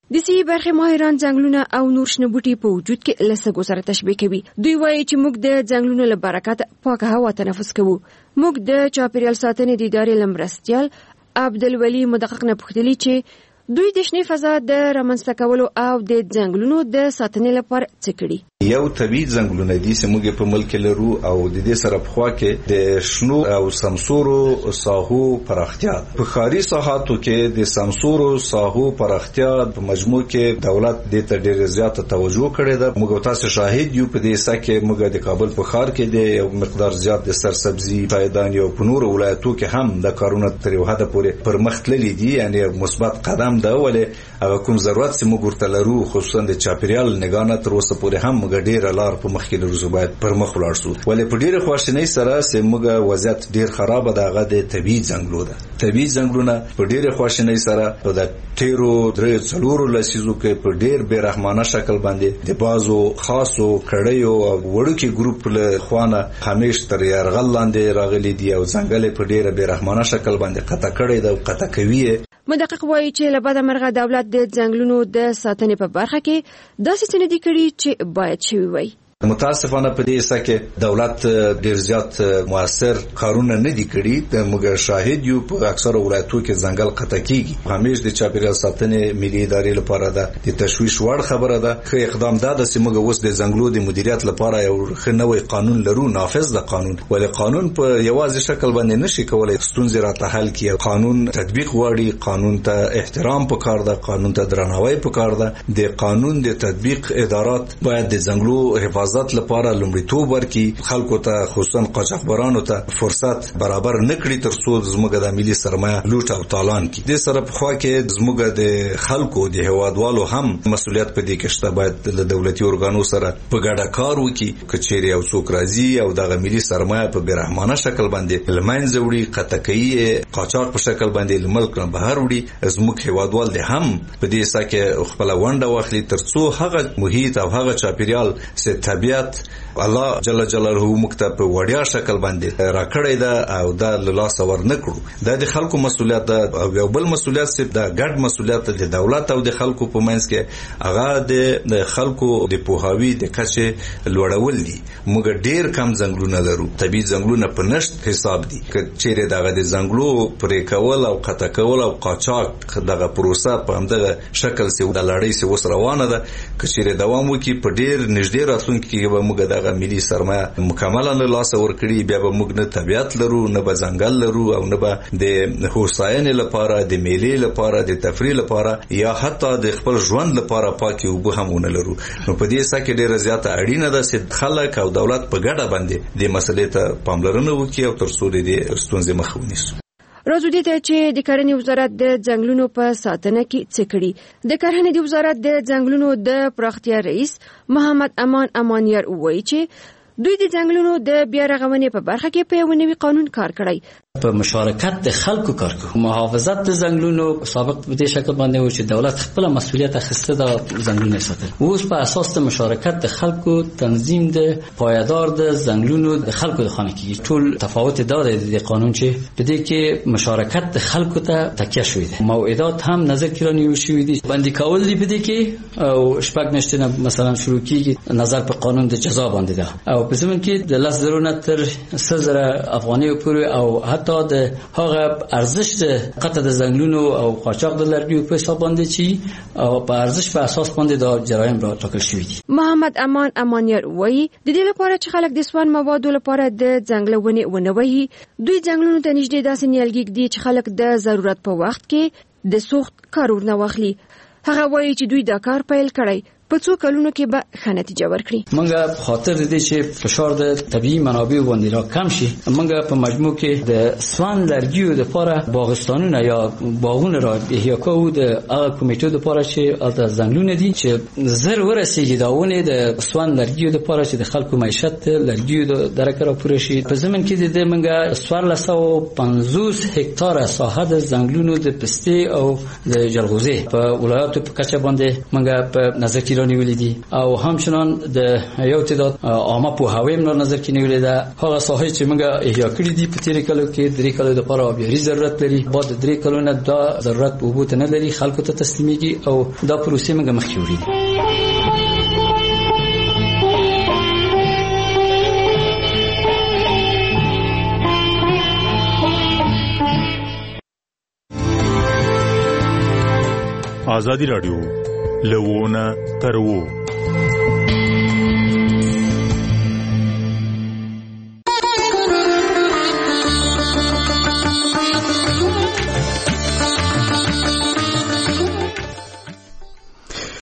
د سی برخه ماهران ځنګلونه او نور شنه بوټي په وجود کې لسګو سره تشبیه کوي. دوی وایي چې موږ د ځنګلونو له برکت پاکه هوا تنفس کوو. موږ د چاپیریال ساتنې د ادارې لمرستیال عبدالولي مدقق نه پوښتلي چې دوی د شنې فضا د رامنځته کولو او د ځنګلونو د ساتنې لپاره څه کړي. یو طبي ځنګلونه دي چې موږ په ملک لرو او د دې سره په خوا کې د شنو او سمسورو ساحو پراختیا. په ښاري ساحاتو کې د سمسورو ساحو پراختیا په مجموع کې دولت د ته ډېر زیات توجه کړې ده. موږ تاسو شاهد یو په دې سکه موږ د کابل په ښار کې د یو مقدار زیات د سرسبزي پایدان یو په نور ولایتو کې هم د کارونه تر یو حد پورې پر مخ تللي دي، یعنی مثبت قدم ده. ولې هغه کوم ضرورت چې موږ ورته لرو خصوصا د چاپیریال نگانه تر اوسه پورې هم موږ ډېر لار په مخ کې لرو، باید پر مخ ولاړ شو. ولې په ډېر خواشینۍ سره چې موږ وضعیت ډېر خراب ده هغه د طبي ځنګلو ده. طبي ځنګلونه په ډېر خواشینۍ سره په د تیرو درې څلورو لسیزو کې په ډېر بې رحمانه شکل باندې د بازو خاصو کړیو او وړوکي ګروپ له خوانه همیش تر یرغل لاندې راغلي دي او ځنګل په ډېر بې رحمانه شکل باندې قطع کړی ده او قطع کوي. مدقق وایي چې له بده مرغه دولت د ځنګلونو د ساتنې په برخه کې داسې څه نه دي کړي چې باید شوي وي. متاسفانه په دې سکه دولت ډیر زیات موثر کارونه نه دي کړي. موږ شاهد یو په اکثر ولایتونو کې ځنګل قطع کیږي. همیش د چاپیریال ساتنې ملي ادارې لپاره ده د تشویش وړ خبره ده. خو اقدام دا د سیمه اوس د ځنګلو د مدیریت لپاره یو نوی قانون لرو، نافذ د قانون. ولې قانون په یوازې شکل باندې نشي کولای ستونزې راته حل کړي. قانون تطبیق غواړي، قانون ته احترام پکار ده، قانون ته درناوی پکار ده. د قانون د تطبیق ادارات باید د ځنګلو حفاظت لپاره لومړیتوب ورکړي. خلکو ته خصوصا قاچاقبرانو ته فرصت برابر نکړي ترڅو زموږ د ملي سرمایه لوټ او تالان کړي. د سره په خوا کې زموږ د خلکو د هوادوالو هم مسولیت په دې کې شته. باید د دولتي ارګانو سره په ګډه کار وکړي. کچېری او څوک راځي او د ملي سرمایه په بیرحمانه شکل باندې لمنځه وړي، قطع کوي، قاچاق په شکل باندې ملک نه بهر وړي. زموږ هوادوال د هم په دې سکه خپل ونده واخلي ترڅو هغه محیط او هغه چاپیریال چې طبیعت الله جل جلاله مکتب په وړیا شکل باندې راکړی ده او دا لاس ور نکړو. دا د خلکو مسولیت ده او یو بل مسولیت چې دا ګډ مسولیت د دولت او د خلکو په منځ کې هغه د خلکو د پوهاوی د کچې لوړول دي. موږ ډیر کم ځنګلونه لرو، طبي ځنګلونه په نشټ حساب دي. کچېره دغه د ځنګلو پرې کول او قطع کول او قاچاق دغه پروسه په همدغه شکل سي د لړۍ سي وس روانه ده. کچېره دوام وکړي په ډیر نږدې راتلونکي کې به موږ دغه ملي سرمایه مکمل له لاس ورکړي. بیا به موږ نه طبيعت لرو، نه به ځنګل لرو او نه به د هوساینې لپاره، د میلې لپاره، د تفریح لپاره یا حتی د خپل ژوند لپاره پاکي اوبه هم ونه لرو. نو په دې سکه ډیره زیاته اړینه ده چې خلک او دولت په ګډه باندې د مسلې ته پاملرنه وکړي او ترڅو د ستونزې مخه ونیسو. راځو دې ته چې د کرنې وزارت د ځنګلونو په ساتنه کې څه کړي. د کرنې د وزارت د ځنګلونو د پراختیا رئیس محمد امان امانیار وایي چې دوی د ځنګلونو د بیا رغونې په برخه کې په یو نوي قانون کار کړی. په مشارکت د خلکو کار کوي. محافظت د ځنګلونو سابق په دې شکل باندې و چې دولت خپل مسؤلیت اخیسته د ځنګلونو ساتل. اوس په اساس د مشارکت د خلکو تنظیم د پایدار د ځنګلونو د خلکو د خانه کې ټول تفاوت داره د قانون چې په دې کې مشارکت د خلکو ته تکیه شوی دی. موعدات هم نظر کې رانیول شوی دي. باندې کول دی په دې کې او شپږ میاشتې مثلا شروع کیږي نظر په قانون د جزا باندې ده او په زمون کې د 10,000 نه تر 100,000 افغانۍ پورې او حتی د هغه ارزش د قطع د ځنګلونو او قاچاق د لرګیو په حساب باندې چې او په ارزش په اساس باندې د جرایم را ټاکل شوی دي. محمد امان امانیار وایي د دې لپاره چې خلک د سون موادو لپاره د ځنګلونې ونوي دوی ځنګلونو ته نږدې داسې نیالګي دي چې خلک د ضرورت په وخت کې د سوخت کار ورنه واخلي. هغه وایي چې دوی دا کار پیل کړی په څو کلونو کې به ښه نتیجه ورکړي. موږ خاطر دې چې فشار د طبيعي منابع باندې را کم شي موږ په مجموع کې د سوان لرګیو لپاره باغستانونه یا باغونه را احیا کوو د هغه کمیټو لپاره چې الته ځنګلونه دي چې زر ورسیږي داونه د سوان لرګیو لپاره چې د خلکو معیشت لرګیو د درکه را پوره شي. په زمن کې د موږ 1450 هکتار ساحه د ځنګلونو د پستې او د جلغوزي په ولایتو په کچه باندې موږ په نظر کې رانیولې دي او همچنان د یو تعداد عامه پوهاوی هم نظر کې نیولې ده. هغه ساحې چې موږ احیا کړې دي په تیر کلو کې 3 کلو د لپاره آبیاري ضرورت لري. بعد 3 کلو نه دا ضرورت اوبو ته نه لري، خلکو ته تسلیمېږي او دا پروسې موږ مخکې وړي. ازادي رادیو لوونه ترو